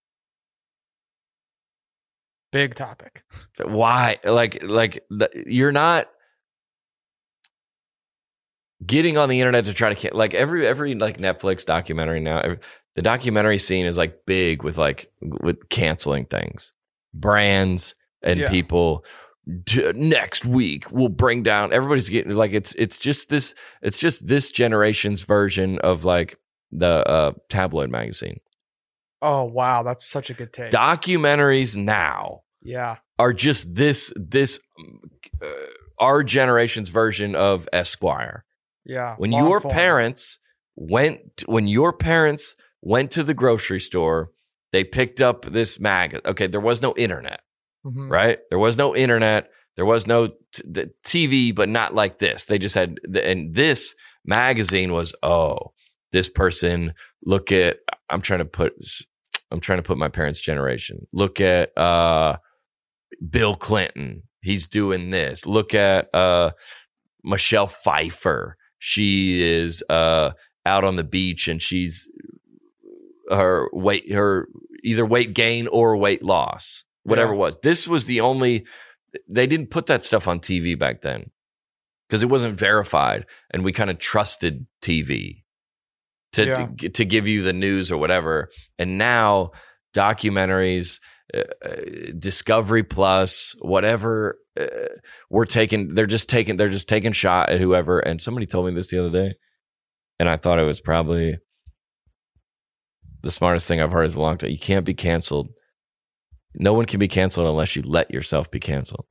Big topic. Why? Like like the, you're not getting on the internet to try to can- like every every like Netflix documentary now. Every, the documentary scene is like big with like with canceling things, brands and Yeah. people. D- next week we'll bring down. Everybody's getting like it's it's just this it's just this generation's version of like the uh, tabloid magazine. Oh wow, that's such a good take. Documentaries now yeah. are just this this uh, our generation's version of Esquire. Yeah. When Long your form. parents went when your parents went to the grocery store, they picked up this mag. Okay, there was no internet, Mhm. right? There was no internet. There was no t- the T V, but not like this. They just had, and this magazine was, oh, this person. Look at. I'm trying to put. I'm trying to put my parents' generation. Look at uh, Bill Clinton. He's doing this. Look at uh, Michelle Pfeiffer. She is uh, out on the beach and she's her weight, her either weight gain or weight loss, whatever Yeah. it was. This was the only. They didn't put that stuff on T V back then because it wasn't verified, and we kind of trusted T V to, Yeah. to to give you the news or whatever. And now documentaries, uh, uh, Discovery Plus, whatever, uh, we're taking. They're just taking. They're just taking shot at whoever. And somebody told me this the other day, and I thought it was probably the smartest thing I've heard in a long time. You can't be canceled. No one can be canceled unless you let yourself be canceled.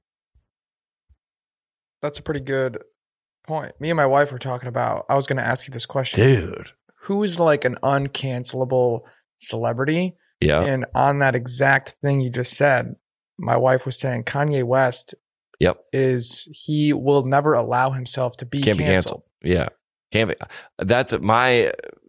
That's a pretty good point. Me and my wife were talking about. I was going to ask you this question, Dude. Who is like an uncancelable celebrity? Yeah. And on that exact thing you just said, my wife was saying Kanye West. Yep. Is he will never allow himself to be Can't be canceled. canceled. Yeah. Can't be. That's my.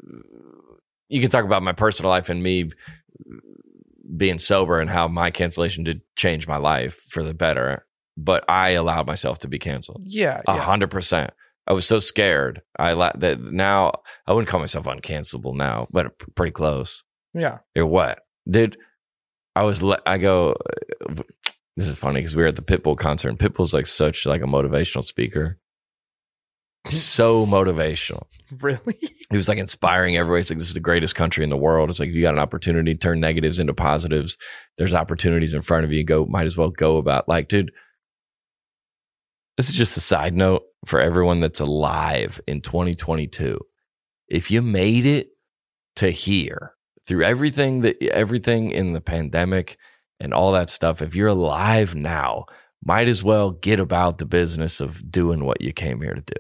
You can talk about my personal life and me being sober and how my cancellation did change my life for the better. But I allowed myself to be canceled. Yeah, A yeah. hundred percent. I was so scared. I la- that now I wouldn't call myself uncancelable now, but p- pretty close. Yeah. Or what, dude? I was. Le- I go. This is funny because we were at the Pitbull concert, and Pitbull's like such like a motivational speaker. So motivational. Really? He was like inspiring everybody. It's like, this is the greatest country in the world. It's like, you got an opportunity to turn negatives into positives. There's opportunities in front of you. Go, might as well go about. Like, dude, this is just a side note for everyone that's alive in twenty twenty-two. If you made it to here through everything that everything in the pandemic and all that stuff, if you're alive now, might as well get about the business of doing what you came here to do.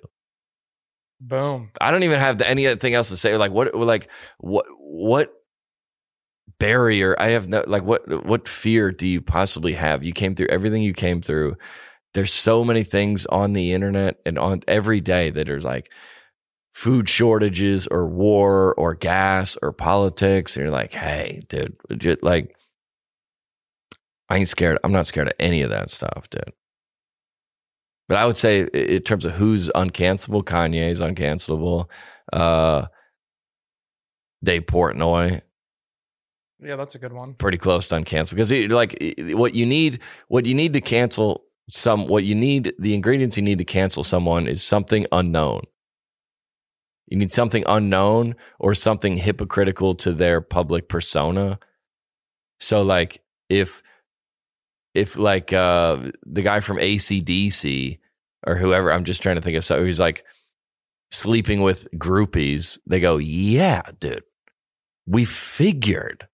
Boom. I don't even have anything else to say. Like what, like what, what barrier? I have no, like what, what fear do you possibly have? You came through everything you came through. There's so many things on the internet and on every day that are like food shortages or war or gas or politics. And you're like, hey, dude, just like I ain't scared. I'm not scared of any of that stuff, dude. But I would say in terms of who's uncancelable, Kanye's uncancelable. Uh, Dave Portnoy, Yeah, that's a good one. pretty close to uncancelable because he, like what you need, what you need to cancel some, what you need, the ingredients you need to cancel someone is something unknown. You need something unknown or something hypocritical to their public persona. So like if if like uh, the guy from A C D C or whoever, I'm just trying to think of something, who's like sleeping with groupies, they go, yeah, dude, we figured.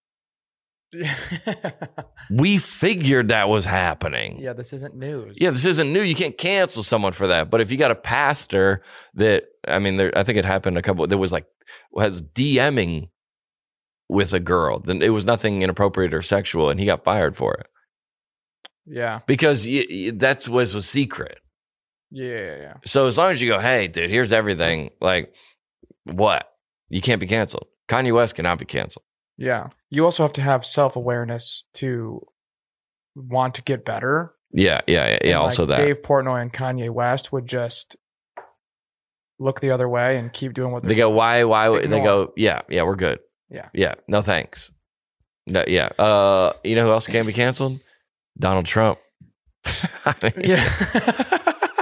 We figured that was happening. Yeah, this isn't news. Yeah, this isn't new. You can't cancel someone for that. But if you got a pastor that, I mean, there, I think it happened a couple, that was like, was DMing with a girl, then it was nothing inappropriate or sexual, and he got fired for it. Yeah. Because y- y- that's was a secret. Yeah, yeah, yeah. So as long as you go, hey, dude, here's everything, like, what? You can't be canceled. Kanye West cannot be canceled. Yeah. You also have to have self-awareness to want to get better. Yeah, yeah, yeah. yeah And, also like, that. Dave Portnoy and Kanye West would just look the other way and keep doing what they're They go, why, why? would- They Ignore. go, yeah, yeah, we're good. Yeah. Yeah, no thanks. No, yeah. Uh, you know who else can't be canceled? Donald Trump. I mean, Yeah.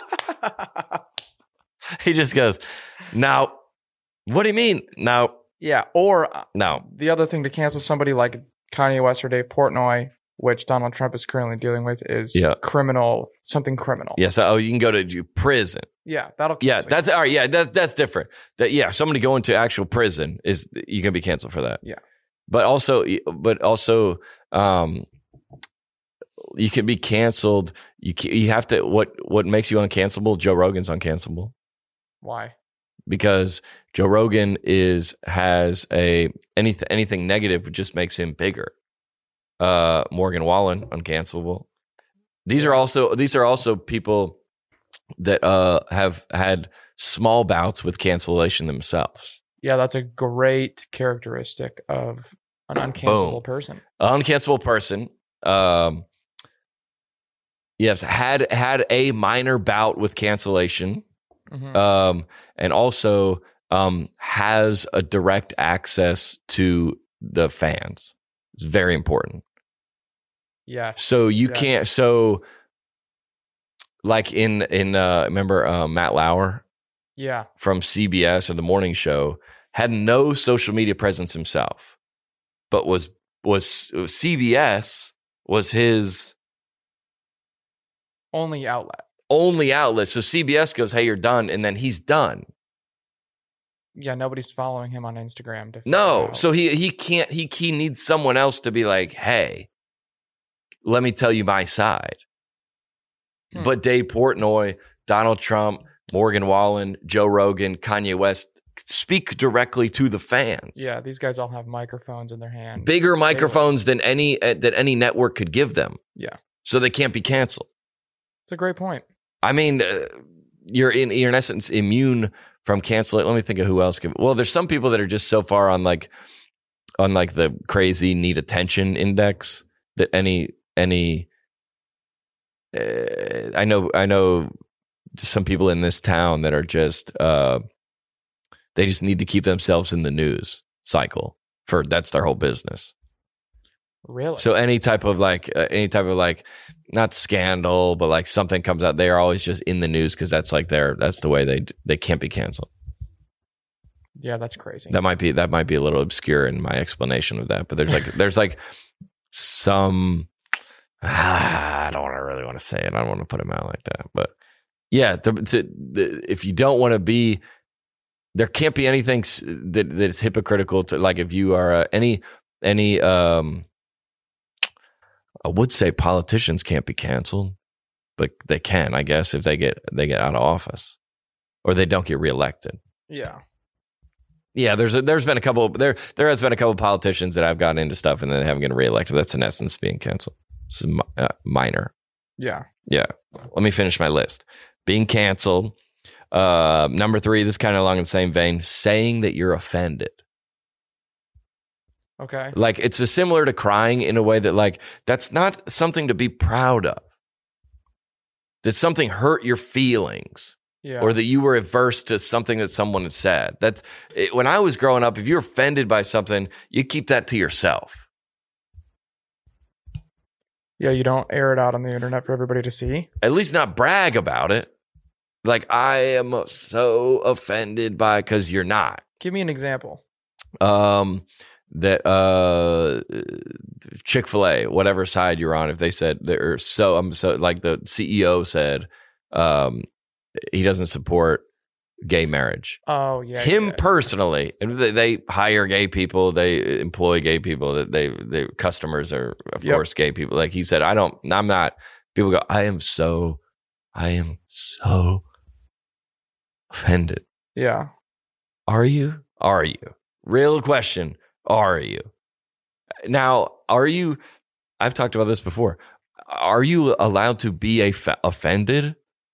he just goes, no. What do you mean? No, Yeah. Or uh, no. the other thing to cancel somebody like Kanye West or Dave Portnoy, which Donald Trump is currently dealing with, is Yeah. criminal, something criminal. Yes. Oh, you can go to j- prison. Yeah. That'll Yeah, cancel that's you. all right. Yeah, that, that's different. That yeah, somebody going to actual prison is you can be canceled for that. Yeah. But also, but also, um, you can be canceled. You ca- you have to. What what makes you uncancelable? Joe Rogan's uncancelable Why? because Joe Rogan is has a anything anything negative just makes him bigger. Uh, Morgan Wallen uncancelable. These are also these are also people that uh have had small bouts with cancellation themselves. Yeah, that's a great characteristic of an uncancelable Boom. person. An uncancelable person. Um, yes, had had a minor bout with cancellation. Mhm. Um, and also um, has a direct access to the fans. It's very important. Yes. So you Yes. can't. So, like in in uh, remember uh, Matt Lauer Yeah. from C B S and the morning show had no social media presence himself, but was was C B S was his Only outlet. only outlet. So C B S goes, "Hey, you're done," and then he's done. Yeah, nobody's following him on Instagram. To figure No, out. so he he can't. He he needs someone else to be like, "Hey, let me tell you my side." Hmm. But Dave Portnoy, Donald Trump, Morgan Wallen, Joe Rogan, Kanye West speak directly to the fans. Yeah, these guys all have microphones in their hand. Bigger microphones than any uh, that any network could give them. Yeah. So they can't be canceled. It's a great point. I mean, uh, you're in you're in essence immune from canceling. Let me think of who else can. Well, there's some people that are just so far on like on like the crazy need attention index that any any. Uh, I know I know some people in this town that are just uh, they just need to keep themselves in the news cycle for that's their whole business. Really? So any type of like uh, any type of like not scandal, but like something comes out, they are always just in the news because that's like their that's the way they they can't be canceled. yeah, that's crazy. That might be that might be a little obscure in my explanation of that, but there's like there's like some ah, I don't want to really want to say it. I don't want to put them out like that, but yeah, to, to, the, if you don't want to be, there can't be anything s- that that's hypocritical to like if you are uh, any any um. I would say politicians can't be canceled, but they can, I guess, if they get they get out of office or they don't get reelected. yeah. Yeah, there's a, there's been a couple there there has been a couple politicians that I've gotten into stuff and then they haven't gotten reelected. That's in essence being canceled. This is mi- uh, minor. Yeah. Yeah. Let me finish my list. Being canceled. Uh, number three, this is kind of along the same vein, saying that you're offended. Okay. Like it's a similar to crying in a way that like that's not something to be proud of. That something hurt your feelings. Yeah. Or that you were averse to something that someone had said. That's it, when I was growing up, if you're offended by something, you keep that to yourself. Yeah, you don't air it out on the internet for everybody to see. At least not brag about it. Like I am so offended by, because you're not. Give me an example. Um, that uh, Chick-fil-A, whatever side you're on, if they said they're so, I'm so like the C E O said, um. he doesn't support gay marriage. Oh yeah, him yeah. personally, and they, they hire gay people, they employ gay people. That they, they customers are of Yep. course gay people. Like he said, I don't, I'm not. People go, I am so, I am so offended. Yeah. Are you? Are you? Real question. Are you? Now, are you? I've talked about this before. Are you allowed to be a fa- offended?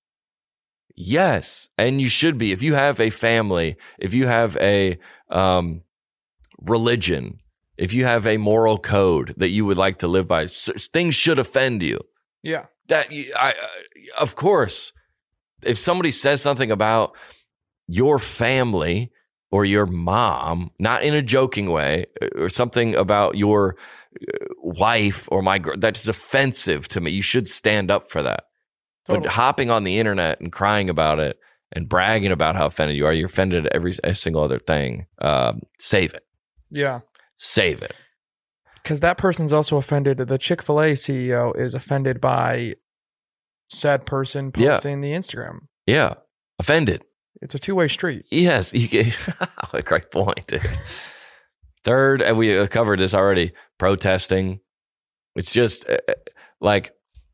Yes, and you should be. If you have a family, if you have a um, religion, if you have a moral code that you would like to live by, things should offend you. Yeah. That you, I, of course, if somebody says something about your family or your mom, not in a joking way, or something about your wife or my girl, that's offensive to me. You should stand up for that. Totally. But hopping on the internet and crying about it and bragging about how offended you are, you're offended at every, every single other thing. Um, save it. Yeah. Save it. Because that person's also offended. The Chick-fil-A C E O is offended by said person Yeah. posting the Instagram. Yeah. Offended. It's a two-way street. Yes. You can, a great point, dude. Third, and we covered this already, protesting. It's just uh, like,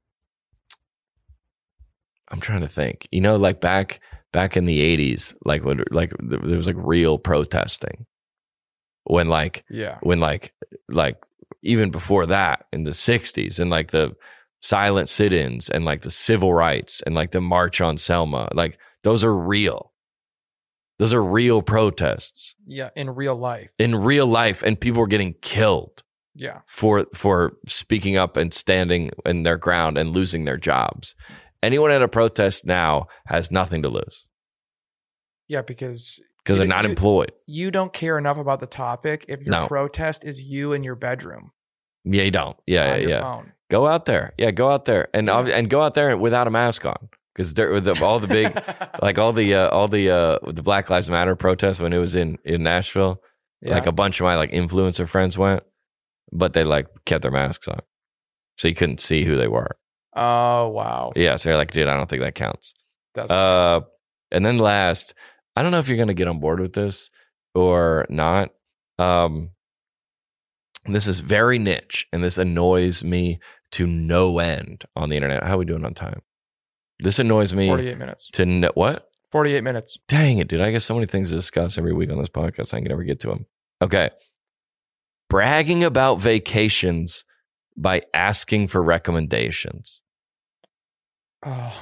I'm trying to think, you know, like back back in the eighties, like when like there was like real protesting when like Yeah. when like like even before that in the sixties and like the silent sit-ins and like the civil rights and like the March on Selma, like those are real. Those are real protests Yeah. In real life. in real life, and people were getting killed Yeah. for for speaking up and standing in their ground and losing their jobs. Anyone at a protest now has nothing to lose Yeah. Because because they're You- not you- employed. you don't care enough about the topic if your No. protest is you in your bedroom Yeah, you don't. Yeah, on yeah, your yeah. phone. Go out there. Yeah, go out there and Yeah. ob- and go out there without a mask on, because the, all the big like all the uh, all the uh, the Black Lives Matter protests when it was in in Nashville, Yeah. like a bunch of my like influencer friends went, but they like kept their masks on, so you couldn't see who they were. Oh wow. Yeah, so they're like, dude, I don't think that counts. That's Uh, and then last, I don't know if you're going to get on board with this or not. Um, this is very niche, and this annoys me to no end on the internet. How are we doing on time? This annoys me forty-eight minutes. to no, what? forty-eight minutes. Dang it, dude. I guess so many things to discuss every week on this podcast. I can never get to them. Okay. Bragging about vacations by asking for recommendations. Oh.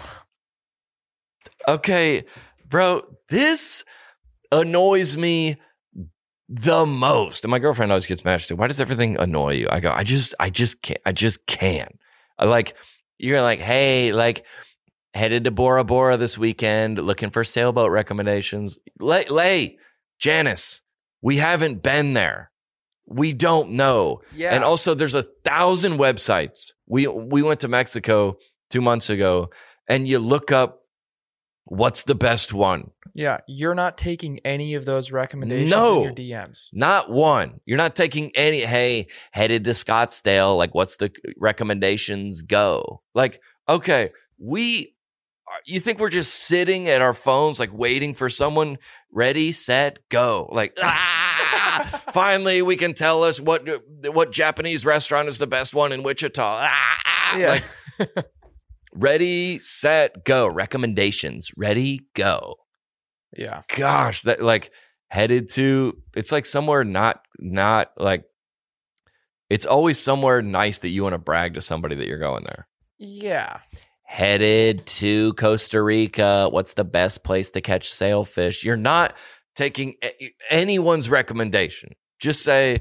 Okay, bro, this annoys me the most. And my girlfriend always gets mad. She's like, why does everything annoy you? I go, I just, I just can't, I just can't. I like, you're like, hey, like, headed to Bora Bora this weekend, looking for sailboat recommendations. Lay, lay, Janice, we haven't been there. We don't know. Yeah. And also, there's a thousand websites. We we went to Mexico two months ago, and you look up what's the best one. Yeah. You're not taking any of those recommendations No. in your D Ms. Not one. You're not taking any. Hey, headed to Scottsdale. Like, what's the recommendations? Go. Like, okay, we. You think we're just sitting at our phones, like waiting for someone? Ready, set, go. Like, ah, finally, we can tell us what what Japanese restaurant is the best one in Wichita. Ah, Yeah. like, ready, set, go. Recommendations. Ready, go. Yeah. Gosh, that like headed to. It's like somewhere not not like. It's always somewhere nice that you want to brag to somebody that you're going there. Yeah. Headed to Costa Rica. What's the best place to catch sailfish? You're not taking a- anyone's recommendation. Just say,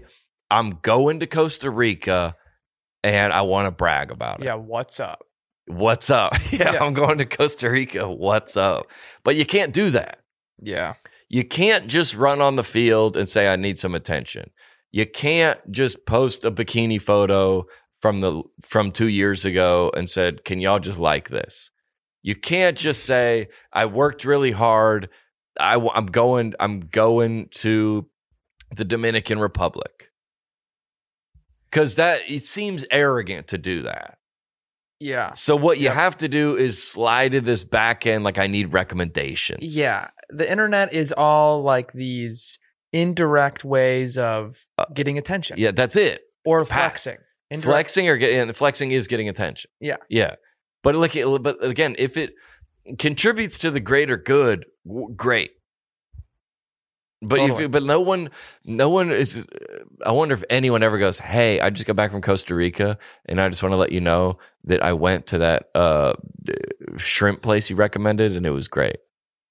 I'm going to Costa Rica and I want to brag about it. Yeah, what's up? What's up? Yeah, Yeah. I'm going to Costa Rica. What's up? But you can't do that. Yeah. You can't just run on the field and say, I need some attention. You can't just post a bikini photo from the from two years ago and said, can y'all just like this? You can't just say, I worked really hard. I, I'm going. I'm going to the Dominican Republic, because that it seems arrogant to do that. Yeah. So what you Yep. have to do is slide to this back end like I need recommendations. Yeah. The internet is all like these indirect ways of getting attention. Yeah, that's it. Or Pat- flexing. Indirect- Flexing or getting flexing is getting attention. Yeah. Yeah. But like, it- but again, if it contributes to the greater good, w- great. But Totally. if, but no one, no one is. I wonder if anyone ever goes, "Hey, I just got back from Costa Rica, and I just want to let you know that I went to that uh, shrimp place you recommended, and it was great."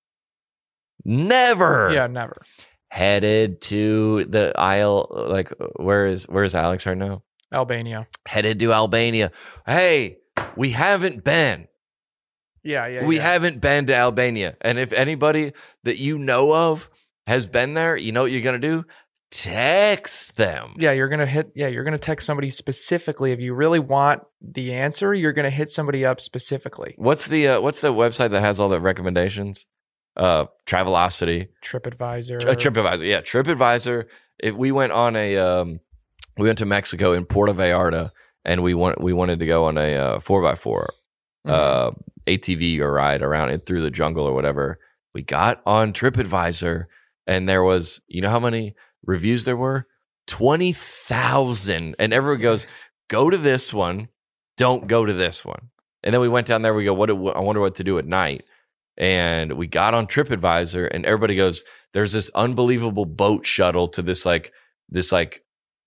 Never. Yeah, never. Headed to the Isle. Like, where is where is Alex right now? Albania. Headed to Albania. Hey, we haven't been. Yeah, yeah. we yeah. haven't been to Albania. And if anybody that you know of has been there, you know what you're going to do? Text them. Yeah, you're gonna hit. Yeah, you're gonna text somebody specifically if you really want the answer. You're gonna hit somebody up specifically. What's the uh, what's the website that has all the recommendations? Uh, Travelocity, TripAdvisor. uh, TripAdvisor. Yeah, TripAdvisor. If we went on a, um, we went to Mexico in Puerto Vallarta, and we want we wanted to go on a uh, four by four, Mhm. uh, A T V or ride around it through the jungle or whatever. We got on TripAdvisor, and there was, you know how many reviews there were? twenty thousand. And everyone goes, go to this one, don't go to this one. And then we went down there, we go, what? do- I wonder what to do at night. And we got on TripAdvisor, and everybody goes, there's this unbelievable boat shuttle to this like this like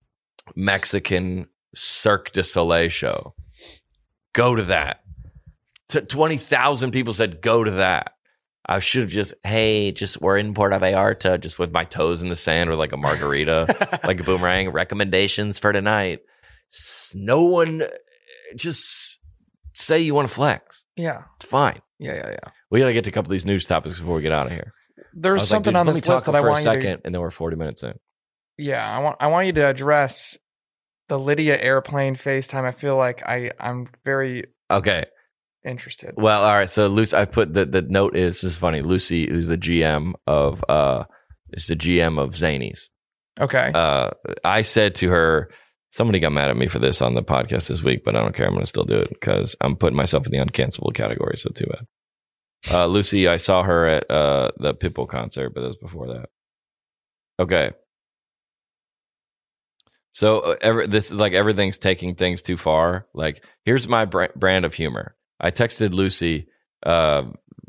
Mexican Cirque du Soleil show. Go to that. T- twenty thousand people said, go to that. I should have just, hey, just we're in Puerto Vallarta, just with my toes in the sand with like a margarita, like a boomerang. Recommendations for tonight. S- No one, just say you want to flex. Yeah, It's fine. yeah, yeah, yeah. We got to get to a couple of these news topics before we get out of here. I There's was like, something dude, on just this let me list talk that I for a want you second, to. and then we're forty minutes in. Yeah, I want. I want you to address the Lydia airplane FaceTime. I feel like I. I'm very Okay. interested. Well, all right. So Lucy, I put the the note is this is funny. Lucy, who's the G M of uh, is the G M of Zanies. Okay. Uh, I said to her, somebody got mad at me for this on the podcast this week, but I don't care. I'm going to still do it because I'm putting myself in the uncancelable category. So too bad. Uh, Lucy, I saw her at uh, the Pitbull concert, but that was before that. Okay. So uh, every, this like everything's taking things too far. Like, here's my br- brand of humor. I texted Lucy uh,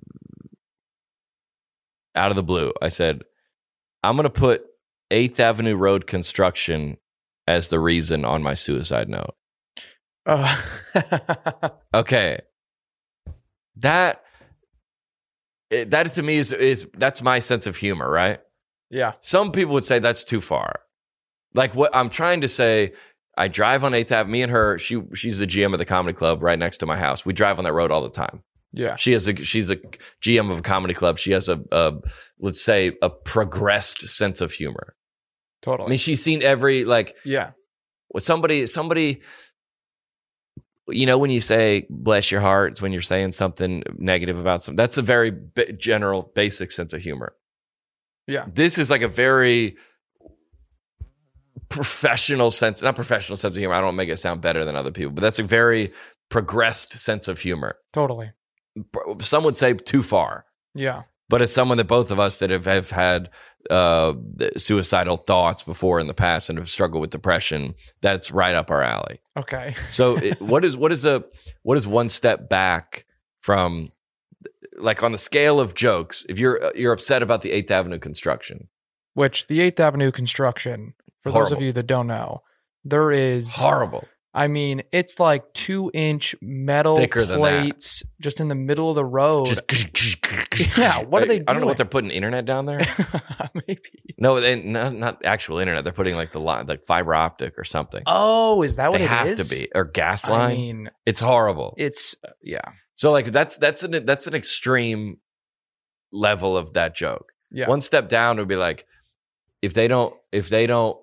out of the blue. I said, I'm going to put eighth Avenue Road construction as the reason on my suicide note. Uh, Okay. That it- that to me is is that's my sense of humor, right? yeah. Some people would say that's too far. Like, what I'm trying to say, I drive on eighth Avenue. Me and her, she she's the G M of the comedy club right next to my house. We drive on that road all the time. Yeah. She has a she's a G M of a comedy club. She has a, a let's say a progressed sense of humor. Totally. I mean, she's seen every like yeah. with somebody somebody you know, when you say bless your heart, it's when you're saying something negative about something. That's a very b- general basic sense of humor. Yeah. This is like a very professional sense, not professional sense of humor. I don't make it sound better than other people, but that's a very progressed sense of humor. Totally. Some would say too far, Yeah. but it's someone that both of us that have, have had uh, suicidal thoughts before in the past and have struggled with depression, that's right up our alley. Okay. So it, what is what is a what is one step back from, like, on the scale of jokes, if you're you're upset about the eighth Avenue construction? Which the eighth Avenue construction, for those of Horrible. you that don't know, there is Horrible. I mean, it's like two inch metal Thicker than that. plates just in the middle of the road. Just Yeah, what are they I don't know doing? what they're putting internet down there. Maybe. No, they not, not actual internet. They're putting like the line, like fiber optic or something. Oh, is that what they it have is? to be, or gas line. I mean, it's horrible. it's uh, yeah, So like that's that's an that's an extreme level of that joke. yeah. One step down would be like, if they don't, if they don't,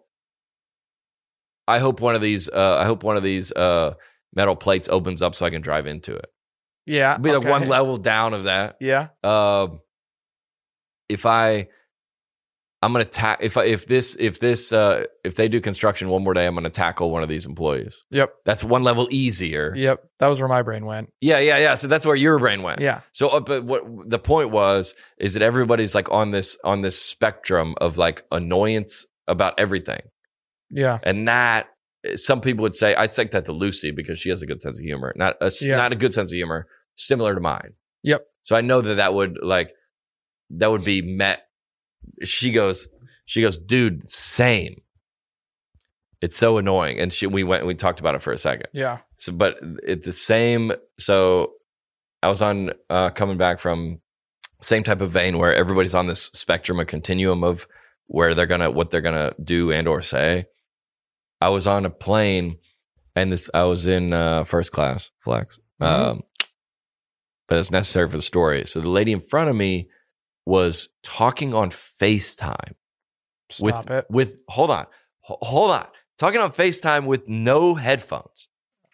I hope one of these, uh, I hope one of these uh, metal plates opens up so I can drive into it. yeah, It'd be like okay. one level down of that. Yeah, Um, if I, I'm gonna ta- if I, if this if this uh, if they do construction one more day, I'm gonna tackle one of these employees. yep, That's one level easier. yep. That was where my brain went. Yeah, yeah, yeah. So that's where your brain went. Yeah, So, uh, but what the point was is that everybody's like on this on this spectrum of like annoyance about everything, yeah, and that some people would say I'd say that to Lucy because she has a good sense of humor, not a Yeah. not a good sense of humor, similar to mine. Yep. So I know that that would like that would be met. She goes, she goes, dude, same. It's so annoying, and she we went and we talked about it for a second. yeah, So, but it's the same. So, I was on uh, coming back from same type of vein where everybody's on this spectrum, a continuum of where they're gonna, what they're gonna do and or say. I was on a plane, and this I was in uh, first class, flex, Mhm. um, but it's necessary for the story. So the lady in front of me was talking on FaceTime stop with it. with hold on, H- hold on, talking on FaceTime with no headphones.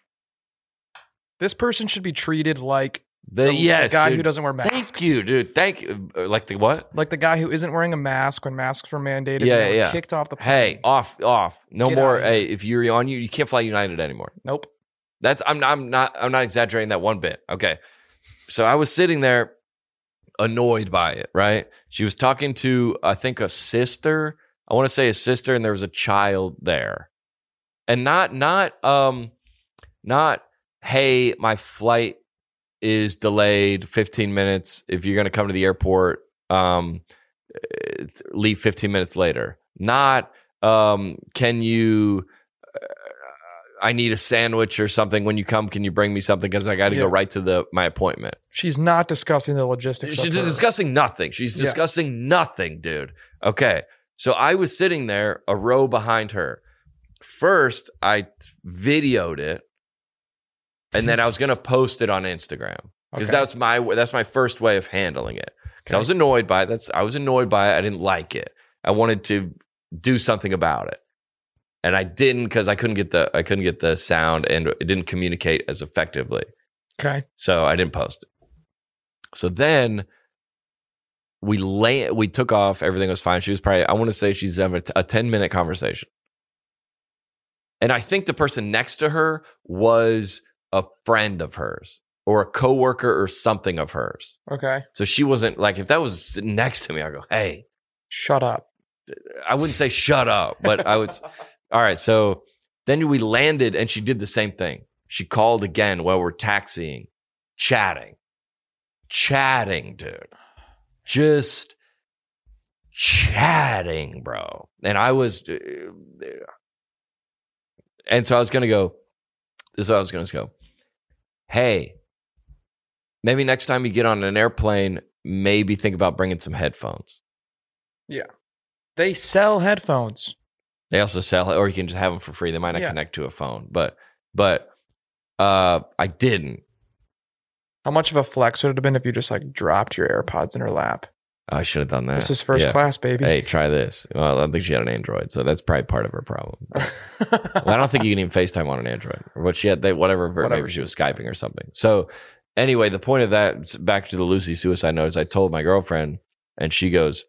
This person should be treated like The, the, yes, the guy dude. who doesn't wear masks. Thank you, dude. Thank you. Uh, Like the what? Like the guy who isn't wearing a mask when masks were mandated. Yeah, and they were yeah. Kicked off the plane. Hey, off, off. No Get more. outta here. Hey, if you're on you, you can't fly United anymore. Nope. That's I'm I'm not I'm not exaggerating that one bit. Okay. So I was sitting there annoyed by it, right? She was talking to I think a sister. I want to say a sister, and there was a child there. And not not um not hey, my flight is delayed fifteen minutes. If you're gonna come to the airport, um eh, leave fifteen minutes later. Not um can you I need a sandwich or something when you come. Can you bring me something? Because I got to Yeah. go right to the my appointment. She's not discussing the logistics. She's of her. discussing nothing. She's Yeah. discussing nothing, dude. Okay. So I was sitting there a row behind her. First, I videoed it, and then I was going to post it on Instagram because Okay. that's my that's my first way of handling it. Because I Okay. was annoyed by it. That's I was annoyed by it. I didn't like it. I wanted to do something about it. And I didn't because I couldn't get the I couldn't get the sound and it didn't communicate as effectively. Okay. So I didn't post it. So then we lay we took off. Everything was fine. She was probably I want to say she's having a ten minute conversation, and I think the person next to her was a friend of hers or a coworker or something of hers. Okay. So she wasn't like if that was sitting next to me, I go, hey. Shut up. I wouldn't say shut up, but I would. All right. So then we landed and she did the same thing. She called again while we're taxiing, chatting, chatting, dude. Just chatting, bro. And I was, and so I was going to go, this is what I was going to go. Hey, maybe next time you get on an airplane, maybe think about bringing some headphones. Yeah. They sell headphones. They also sell, or you can just have them for free. They might not Yeah. connect to a phone, but but uh, I didn't. How much of a flex would it have been if you just like dropped your AirPods in her lap? I should have done that. This is first Yeah. class, baby. Hey, try this. Well, I don't think she had an Android, so that's probably part of her problem. Well, I don't think you can even FaceTime on an Android, or what she had. They whatever, Whatever maybe she she was was Skyping or something. So anyway, the point of that, back to the Lucy suicide note, is I told my girlfriend, and she goes,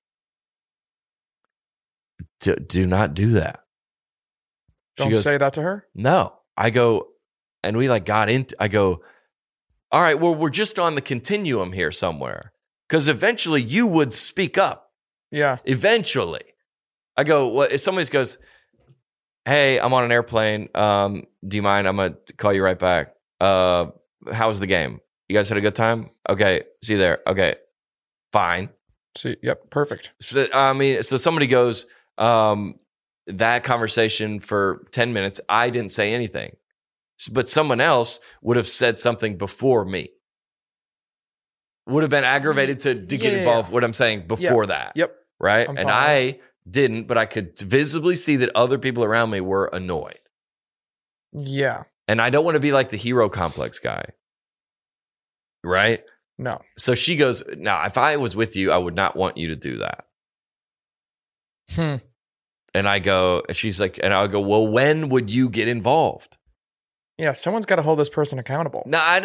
"Do, do not do that." She Don't goes, say that to her. No. I go, and we like got into, I go, all right, well, we're just on the continuum here somewhere. Because eventually you would speak up. Yeah. Eventually. I go, well, if somebody goes, hey, I'm on an airplane. Um, do you mind? I'm going to call you right back. Uh, how was the game? You guys had a good time? Okay. See you there. Okay. Fine. See. Yep. Perfect. So, I mean, so somebody goes, um, that conversation for ten minutes, I didn't say anything. S- But someone else would have said something before me. Would have been aggravated to, to Yeah, get yeah, involved, yeah. what I'm saying, before that. Yep. Right? I'm And following. I didn't, but I could visibly see that other people around me were annoyed. Yeah. And I don't want to be like the hero complex guy. Right? No. So she goes, now, if I was with you, I would not want you to do that. Hmm. And I go, she's like, and I'll go, well, when would you get involved? Yeah. Someone's got to hold this person accountable. No, I,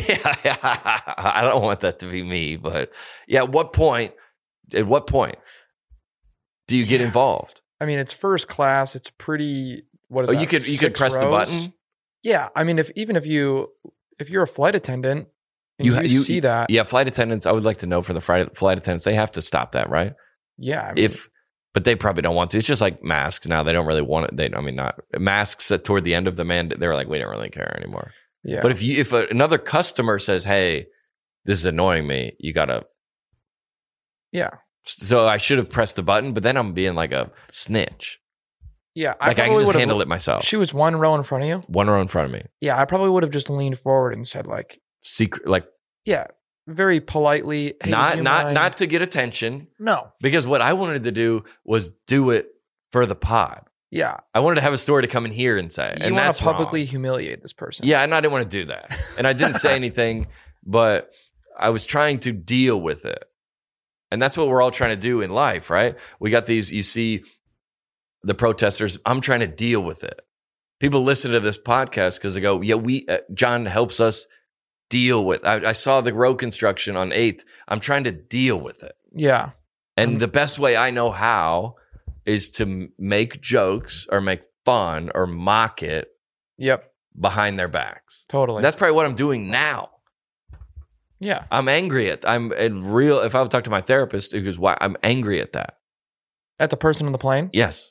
I don't want that to be me, but yeah, at what point, at what point do you get Yeah. involved? I mean, it's first class. It's pretty. What is Oh, that? you could you could six press the rows? button. Yeah. I mean, if even if you if you're a flight attendant, and You you, you see that. Yeah, flight attendants. I would like to know for the flight flight attendants, they have to stop that, right? Yeah. I mean, If, but they probably don't want to. It's just like masks now. They don't really want it. They, I mean, not masks. At, toward the end of the mandate, they were like, we don't really care anymore. yeah. But if you if a, another customer says, hey, this is annoying me, you gotta. yeah. So I should have pressed the button, but then I'm being like a snitch. Yeah. Like I, can just handle it myself. She was one row in front of you. One row in front of me. Yeah. I probably would have just leaned forward and said, like, Secret, like yeah, very politely. Hey, not do you not mind? not to get attention, No. because what I wanted to do was do it for the pod. Yeah. I wanted to have a story to come in here and say, You and want that's to publicly wrong. humiliate this person. Yeah, and I didn't want to do that, and I didn't say anything, but I was trying to deal with it, and that's what we're all trying to do in life, right? We got these. You see, the protesters. I'm trying to deal with it. People listen to this podcast because they go, "Yeah, we." Uh, John helps us deal with. I, I saw the road construction on eighth. I'm trying to deal with it. Yeah. And Um, the best way I know how is to m- make jokes or make fun or mock it Yep. behind their backs. Totally. That's probably what I'm doing now. yeah. I'm angry at I'm in real if I would talk to my therapist who goes, why I'm angry at that. At the person on the plane. Yes.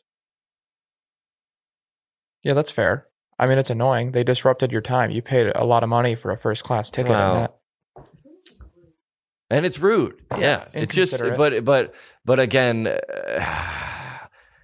Yeah, that's fair. I mean, it's annoying. They disrupted your time. You paid a lot of money for a first class ticket. Wow. And that. And it's rude. Yeah. Yeah, It's just inconsiderate. but but but again uh,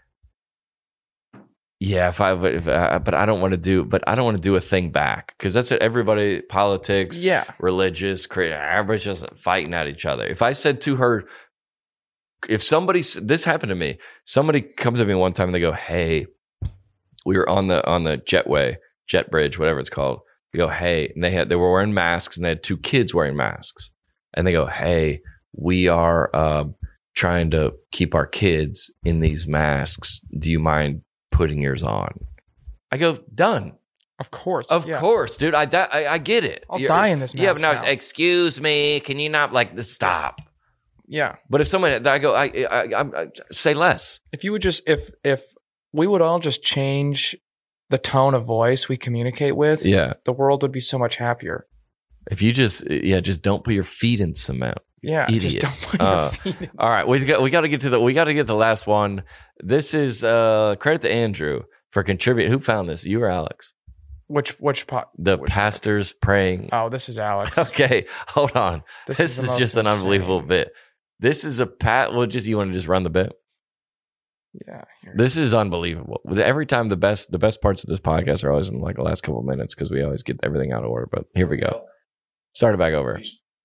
yeah, if I would, if I, but I don't want to do, but I don't want to do a thing back because that's what everybody, politics, Yeah. religious, create, everybody's just fighting at each other. If I said to her, if somebody, this happened to me, somebody comes to me one time and they go, hey, we were on the, on the jetway, jet bridge, whatever it's called. They go, hey, and they had, they were wearing masks and they had two kids wearing masks. And they go, hey, we are um, trying to keep our kids in these masks. Do you mind putting yours on? I go, done. Of course. Of yeah. course, dude. I, di- I I get it. I'll You're- die in this Yeah, but mask now, it's, now. excuse me, can you not like stop? Yeah. But if someone, I go, I, I, I, I say less. If you would just, if, if we would all just change the tone of voice we communicate with, Yeah. the world would be so much happier. If you just, yeah, just don't put your feet in cement. Yeah. Just Idiot. don't put Uh, your feet in. All right, we got we got to get to the we got to get the last one. This is uh credit to Andrew for contributing. Who found this? You or Alex? Which, which pot? The which pastors praying. Oh, this is Alex. Okay, hold on. This, This, the is, most just an insane- unbelievable bit. This is a pat. Well, just you want to just run the bit. Yeah. here. This is unbelievable. Every time the best the best parts of this podcast are always in like the last couple of minutes because we always get everything out of order. But here we go. Start it back over.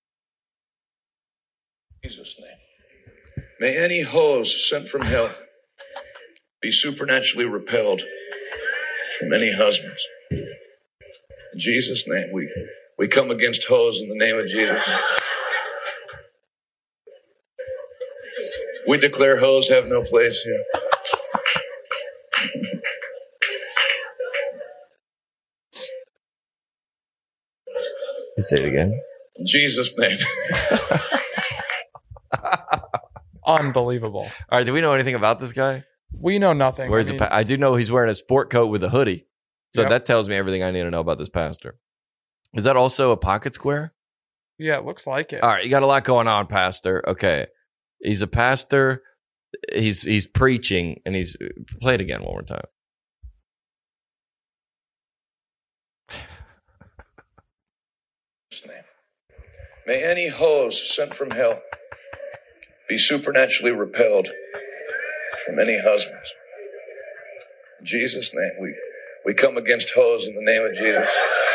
Jesus' name. May any hose sent from hell be supernaturally repelled from any husbands. In Jesus' name, we, we come against hose in the name of Jesus. We declare hose have no place here. Say it again. In Jesus' name. Unbelievable. All right. Do we know anything about this guy? We know nothing. Where's I the? mean, Pa- I do know he's wearing a sport coat with a hoodie, so Yep. that tells me everything I need to know about this pastor. Is that also a pocket square? yeah, it looks like it. All right, you got a lot going on, pastor. Okay, he's a pastor. He's he's preaching, and he's play it again one more time. Jesus' name. May any hose sent from hell be supernaturally repelled from any husbands. In Jesus' name, we, We come against hoes in the name of Jesus.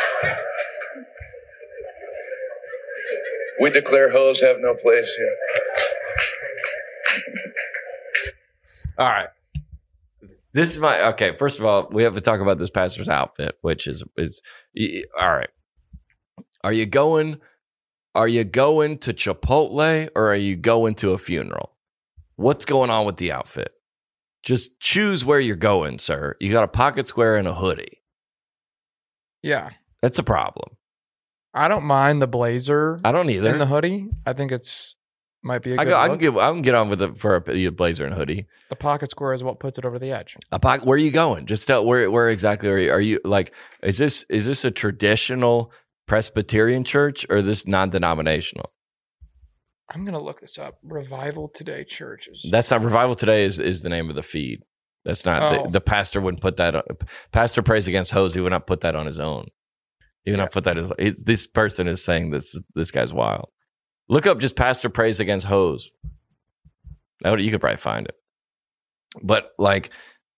We declare hoes have no place here. All right. This is my okay. First of all, we have to talk about this pastor's outfit, which is is all right. Are you going? Are you going to Chipotle or are you going to a funeral? What's going on with the outfit? Just choose where you're going, sir. You got a pocket square and a hoodie. Yeah. That's a problem. I don't mind the blazer I don't either. and the hoodie. I think it's might be a I, good go, I can look. get I can get on with it for a, a blazer and hoodie. The pocket square is what puts it over the edge. A pocket, where are you going? Just tell where where exactly are you? Are you like is this is this a traditional Presbyterian church or is this non-denominational? I'm going to look this up. Revival Today Churches. That's not Revival Today is is the name of the feed. That's not Oh. the, the pastor wouldn't put that on. Pastor prays against hoes. He would not put that on his own. He would Yeah. not put that as it's- this person is saying this this guy's wild. Look up just pastor prays against hoes. That would, you could probably find it. But like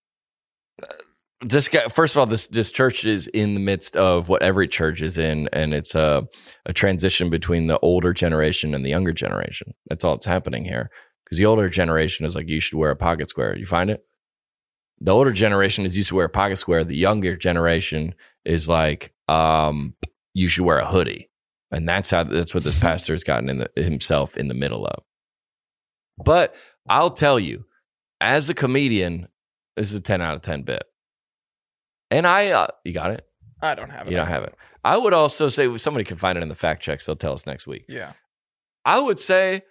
this guy, first of all, this this church is in the midst of what every church is in, and it's a a transition between the older generation and the younger generation. That's all that's happening here. Because the older generation is like, you should wear a pocket square. You find it? The older generation is used to wear a pocket square. The younger generation is like, um, you should wear a hoodie. And that's how that's what this pastor has gotten in the, himself in the middle of. But I'll tell you, as a comedian, this is a ten out of ten bit. And I, uh, you got it? I don't have it. You don't have it. I would also say, somebody can find it in the fact checks. They'll tell us next week. Yeah. I would say,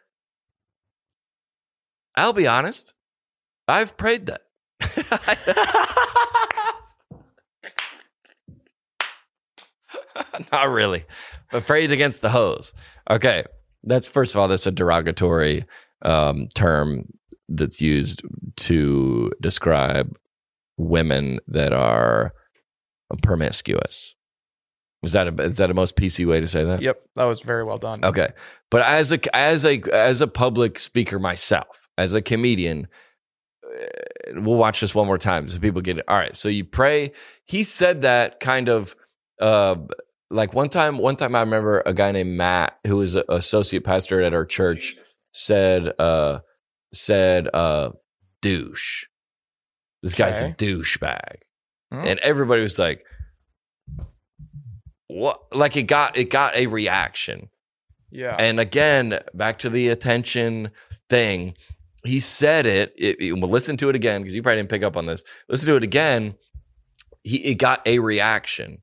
I'll be honest, I've prayed that. Not really, but prayed against the hoes. Okay, that's first of all, that's a derogatory um, term that's used to describe women that are promiscuous. Is that a, is that a most P C way to say that? Yep. That was very well done. Okay, but as a as a as a public speaker myself, as a comedian, uh, we'll watch this one more time so people get it. All right, so you pray. He said that kind of uh, like one time. One time, I remember a guy named Matt, who was an associate pastor at our church, said uh, said uh, douche. This guy's Okay. a douchebag, Hmm. and everybody was like, "What?" Like it got it got a reaction. Yeah. And again, back to the attention thing. He said it. it, it we'll listen to it again because you probably didn't pick up on this. Listen to it again. He it got a reaction.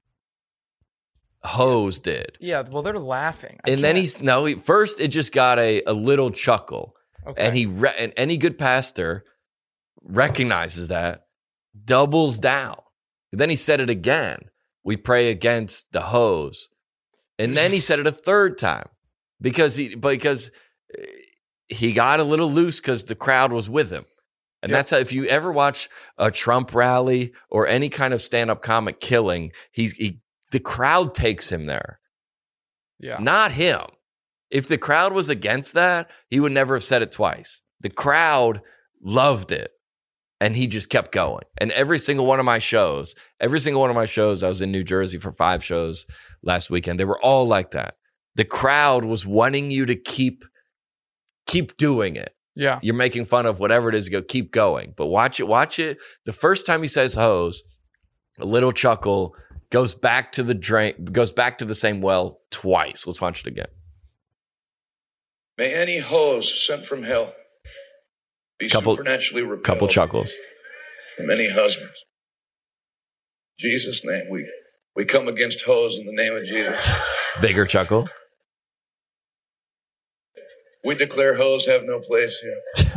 Hose did, yeah. Well, they're laughing. I and then can't- he's no. He, first, it just got a a little chuckle, okay. and he re, and any good pastor recognizes that, doubles down. Then he said it again. We pray against the hose, and then he said it a third time because he because he got a little loose because the crowd was with him. And Yep. that's how, if you ever watch a Trump rally or any kind of stand-up comic killing, he's he, the crowd takes him there, Yeah. not him. If the crowd was against that, he would never have said it twice. The crowd loved it, and he just kept going. And every single one of my shows, every single one of my shows, I was in New Jersey for five shows last weekend. They were all like that. The crowd was wanting you to keep keep doing it. Yeah. You're making fun of whatever it is, go keep going. But watch it, watch it. The first time he says hose, a little chuckle, goes back to the drain, goes back to the same well twice. Let's watch it again. May any hose sent from hell be Couple- supernaturally repelled Couple chuckles. from any husbands. In Jesus' name, we, we come against hose in the name of Jesus. Bigger chuckle. We declare hoes have no place here.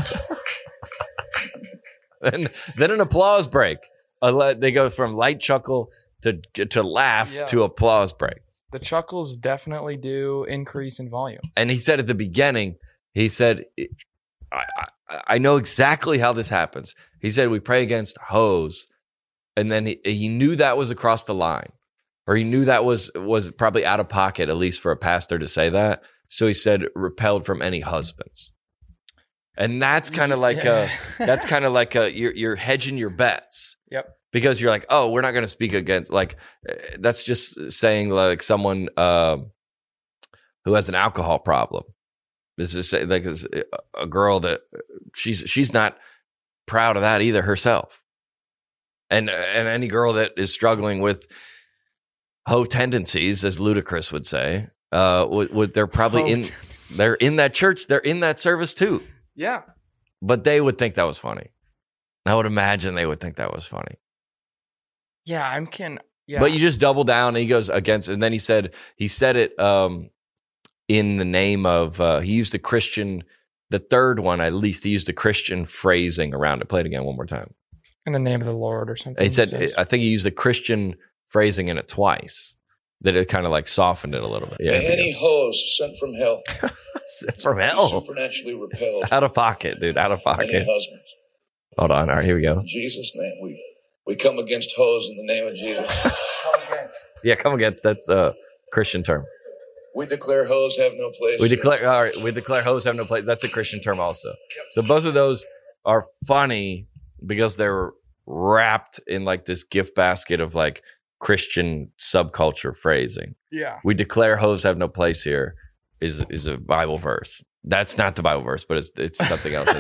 Then, then an applause break. A li- They go from light chuckle to to laugh Yeah. to applause break. The chuckles definitely do increase in volume. And he said at the beginning, he said, I, I, I know exactly how this happens. He said, we pray against hoes. And then he, he knew that was across the line, or he knew that was was probably out of pocket, at least for a pastor to say that. So he said, repelled from any husbands. And that's kind of like Yeah. a that's kind of like a you're you're hedging your bets. Yep. Because you're like, oh, we're not going to speak against, like, uh, that's just saying like someone um, who has an alcohol problem. Is just say, like is a girl that she's she's not proud of that either herself, and and any girl that is struggling with hoe tendencies, as Ludacris would say, uh, would, would they're probably Hoe in they're in that church, they're in that service too, Yeah. but they would think that was funny. I would imagine they would think that was funny. Yeah, I'm can. Yeah. But you just double down, and he goes against, and then he said he said it um, in the name of uh, he used a Christian. The third one, at least, he used a Christian phrasing around it. Play it again one more time. in the name of the Lord or something. He said, says. I think he used a Christian phrasing in it twice. That it kind of like softened it a little bit. Yeah, May any hose sent from hell from be hell, supernaturally repelled. out of pocket, dude, out of Any pocket. husbands. Hold on, all right, here we go. In Jesus' name, we we come against hose in the name of Jesus. Yeah, come against. That's a Christian term. We declare hose have no place. We declare, all right, we declare hoes have no place. That's a Christian term also. So both of those are funny because they're wrapped in like this gift basket of like Christian subculture phrasing. Yeah. We declare hoes have no place here is is a Bible verse. That's not the Bible verse, but it's it's something else.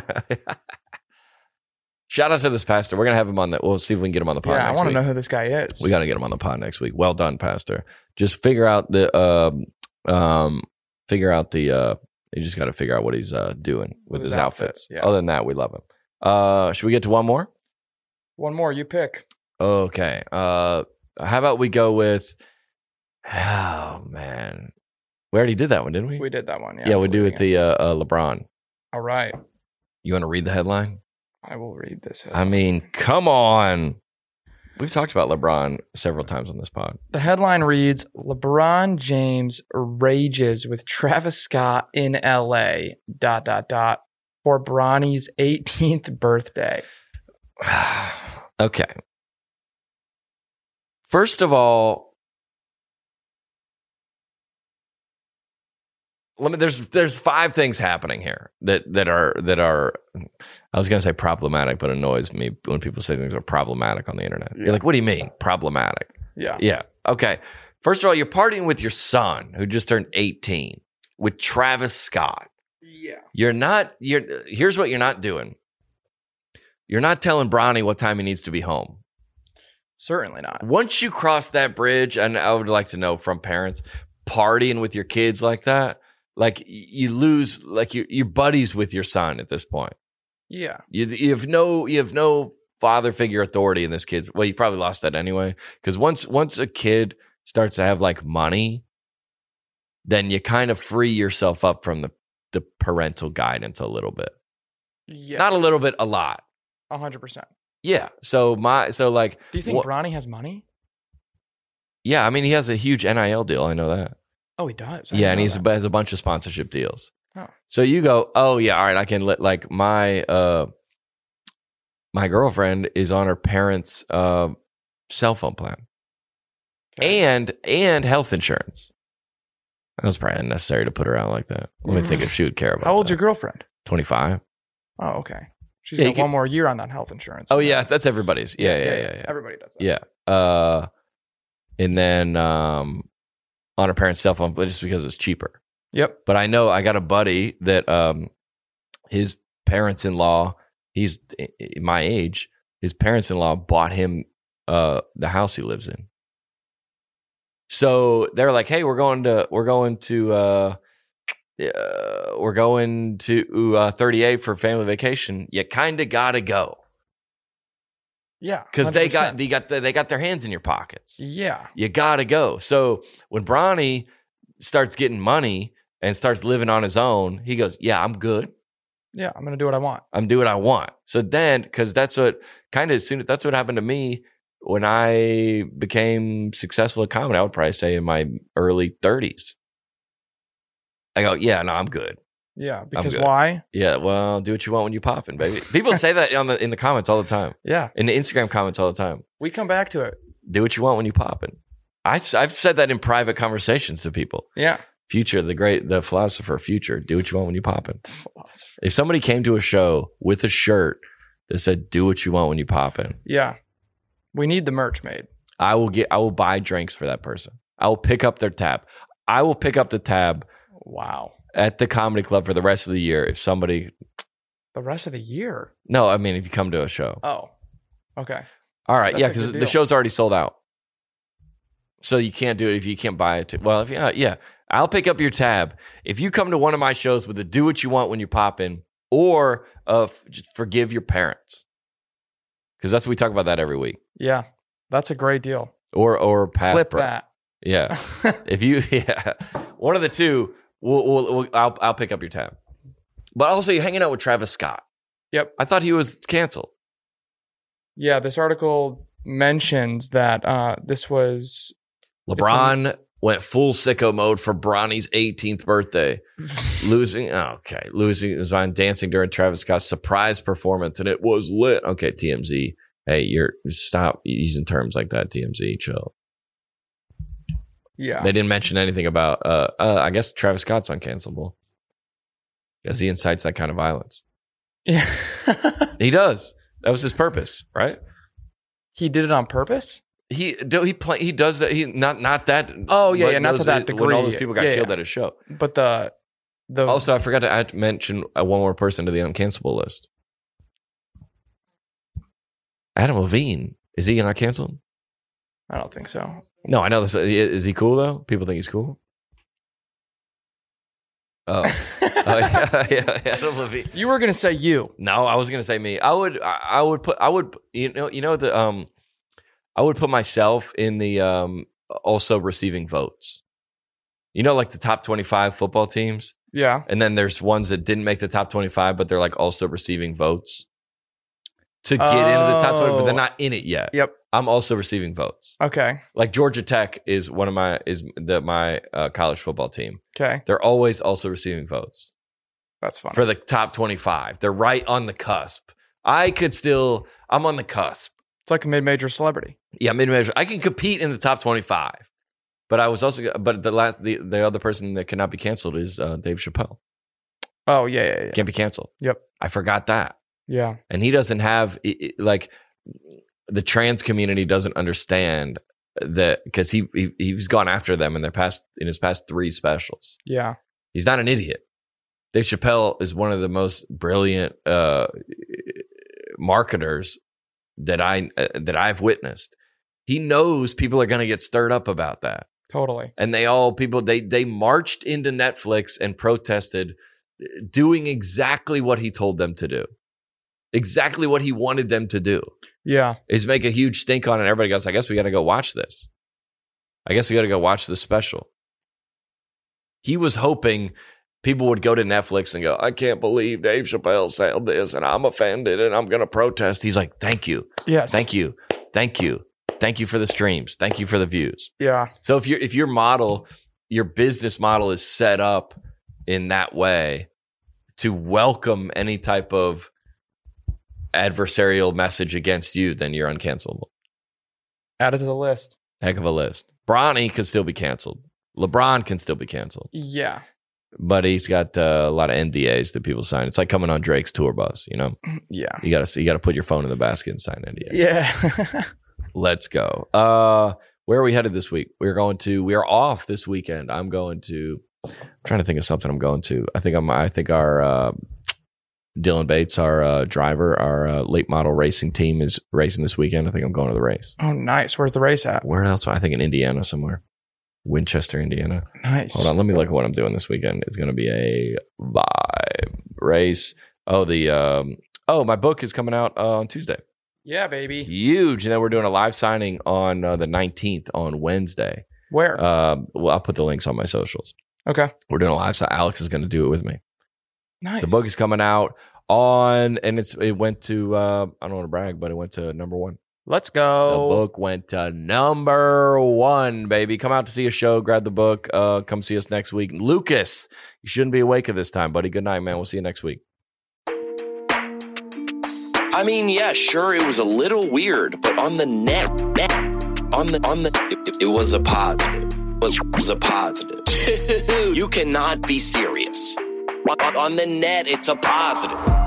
Shout out to this pastor. We're gonna have him on the. We'll see if we can get him on the pod. Yeah, I next want to week. know who this guy is. We got to get him on the pod next week. Well done, Pastor. Just figure out the um um figure out the uh you just got to figure out what he's uh doing with, With his, his outfit, outfits. yeah. Other than that, we love him. Uh should we get to one more? One more, you pick. Okay. Uh how about we go with oh man. We already did that one, didn't we? We did that one. Yeah, yeah, we we're do doing with the uh, uh LeBron. All right. You want to read the headline? I will read this. I mean, come on. We've talked about LeBron several times on this pod. The headline reads, LeBron James rages with Travis Scott in L A, dot, dot, dot, for Bronny's eighteenth birthday. Okay. First of all, let me there's there's five things happening here that that are that are I was going to say problematic, but it annoys me when people say things are problematic on the internet. Yeah. You're like, what do you mean problematic? Yeah. Yeah. Okay. First of all, you're partying with your son who just turned eighteen with Travis Scott. Yeah. You're not you're here's what you're not doing. You're not telling Bronny what time he needs to be home. Certainly not. Once you cross that bridge, and I would like to know from parents, partying with your kids like that, like you lose, like you, you're buddies with your son at this point. Yeah. You, you have no, you have no father figure authority in this kid's. Well, you probably lost that anyway, because once once a kid starts to have like money, then you kind of free yourself up from the the parental guidance a little bit. Yeah. Not a little bit, a lot. one hundred percent. Yeah. So my, so like, Do you think wha- Bronny has money? yeah, I mean, he has a huge N I L deal. I know that. Oh, he does. I Yeah, didn't and know he's that. has a bunch of sponsorship deals. Oh. So you go, oh yeah, all right, I can let like my uh my girlfriend is on her parents' uh, cell phone plan. Okay. And and health insurance. That was probably unnecessary to put her out like that. Let me think if she would care about How old's that. your girlfriend? twenty-five. Oh, okay. She's Yeah, got you can- one more year on that health insurance. Oh yeah, that's everybody's. Yeah, yeah, yeah, yeah. yeah. Everybody does that. Yeah. Uh, and then um, on her parents' cell phone, but just because it's cheaper. Yep. But I know I got a buddy that um, his parents-in-law, he's i- i- my age, his parents-in-law bought him uh, the house he lives in. So they're like, "Hey, we're going to we're going to uh, uh, we're going to uh, thirty-eight for family vacation. You kind of got to go Yeah. because they got one hundred percent. they got the, they got their hands in your pockets. Yeah. You got to go." So when Bronny starts getting money and starts living on his own, he goes, "Yeah, I'm good. Yeah. I'm going to do what I want. I'm doing what I want." So then, because that's what kind of soon that's what happened to me when I became successful at comedy. I would probably say in my early thirties. I go, "Yeah, no, I'm good. Yeah. Because good. why? Yeah, well, do what you want when you popping, baby." People say that on the in the comments all the time, Yeah. in the Instagram comments all the time. We come back to it. Do what you want when you popping. I I've said that in private conversations to people. Yeah. If Future, the great, the philosopher, Future. Do what you want when you pop in. Philosopher. If somebody came to a show with a shirt that said "Do what you want when you pop in," Yeah. We need the merch made. I will get. I will buy drinks for that person. I will pick up their tab. I will pick up the tab Wow. at the comedy club for the rest of the year. If somebody, The rest of the year. no, I mean if you come to a show. Oh. Okay. All right, That's yeah, a because good the deal. show's already sold out. So you can't do it if you can't buy it. Too. Well, if you, uh, yeah, I'll pick up your tab if you come to one of my shows with a "Do what you want when you pop in" or uh, f- just forgive your parents, because that's we talk about that every week. Yeah. That's a great deal. Or or past Flip bro- that. Yeah, if you yeah, one of the two, we'll, we'll, we'll I'll I'll pick up your tab. But also, you're hanging out with Travis Scott. Yep. I thought he was canceled. Yeah. This article mentions that uh, this was LeBron went full sicko mode for Bronny's eighteenth birthday, losing. Oh, okay, losing was on dancing during Travis Scott's surprise performance, and it was lit. Okay, T M Z. Hey, you're stop using terms like that. T M Z, chill. Yeah. They didn't mention anything about. Uh, uh, I guess Travis Scott's uncancelable because he incites that kind of violence. Yeah. He does. That was his purpose, right? He did it on purpose? He do he play he does that. He not not that. Oh, yeah, but yeah, not to those- that When all degree. those people got Yeah, killed yeah. at his show. But the the Also, I forgot to add, mention uh, one more person to the uncancelable list. Adam Levine. Is he not canceled? I don't think so. No, I know this. Is he cool though? People think he's cool. Oh, oh yeah, yeah, Adam Levine. You were gonna say you. No, I was gonna say me. I would, I, I would put, I would, you know, you know the, um, I would put myself in the, um, also receiving votes. You know, like the top twenty-five football teams, Yeah. and then there's ones that didn't make the top twenty-five, but they're like also receiving votes to get into the top twenty, but they're Oh. not in it yet. Yep. I'm also receiving votes. Okay. Like Georgia Tech is one of my is the my uh, college football team. Okay. They're always also receiving votes That's fine. for the top twenty-five. They're right on the cusp. I could still. I'm on the cusp. It's like a mid-major celebrity. Yeah, mid-major. I can compete in the top twenty-five. But I was also. But the last the, the other person that cannot be canceled is uh, Dave Chappelle. Oh yeah, yeah, yeah. Can't be canceled. Yep. I forgot that. Yeah. And he doesn't have i- i- like the trans community doesn't understand that because he, he he's gone after them in their past in his past three specials. Yeah. He's not an idiot. Dave Chappelle is one of the most brilliant uh, marketers that I uh, that I've witnessed. He knows people are going to get stirred up about that, Totally. and they all people they they marched into Netflix and protested, doing exactly what he told them to do, exactly what he wanted them to do. Yeah. Is make a huge stink on it. And everybody goes, I guess we got to go watch this. I guess we got to go watch this special. He was hoping people would go to Netflix and go, I can't believe Dave Chappelle said this and I'm offended and I'm going to protest. He's like, thank you. Yes. Thank you. Thank you. Thank you for the streams. Thank you for the views. Yeah. So if your if your model, your business model is set up in that way to welcome any type of adversarial message against you, then you're uncancelable. Add it to the list. Heck of a list. Bronny could still be canceled. LeBron can still be canceled, Yeah. but he's got uh, a lot of N D As that people sign. It's like coming on Drake's tour bus. You know, Yeah. you gotta you gotta put your phone in the basket and sign N D A. Yeah. Let's go. Uh, where are we headed this week? We're going to. We are off this weekend. I'm going to. I'm trying to think of something I'm going to. I think I'm. I think our uh, Dylan Bates, our uh, driver, our uh, late model racing team is racing this weekend. I think I'm going to the race. Oh, nice. Where's the race at? Where else? I think in Indiana somewhere. Winchester, Indiana. Nice. Hold on. Let me look at what I'm doing this weekend. It's going to be a vibe race. Oh, the. Um, oh, my book is coming out uh, on Tuesday. Yeah, baby. Huge. And then we're doing a live signing on uh, the nineteenth on Wednesday. Where? Um, well, I'll put the links on my socials. Okay. We're doing a live signing. Alex is going to do it with me. Nice. The book is coming out on, and it's it went to, uh, I don't want to brag, but it went to number one. Let's The go. book went to number one, baby. Come out to see a show. Grab the book. Uh, come see us next week. Lucas, you shouldn't be awake at this time, buddy. Good night, man. We'll see you next week. I mean, yeah, sure, it was a little weird, but on the net, net on the on the, it, it was a positive. It was a positive. You cannot be serious. On the net, it's a positive.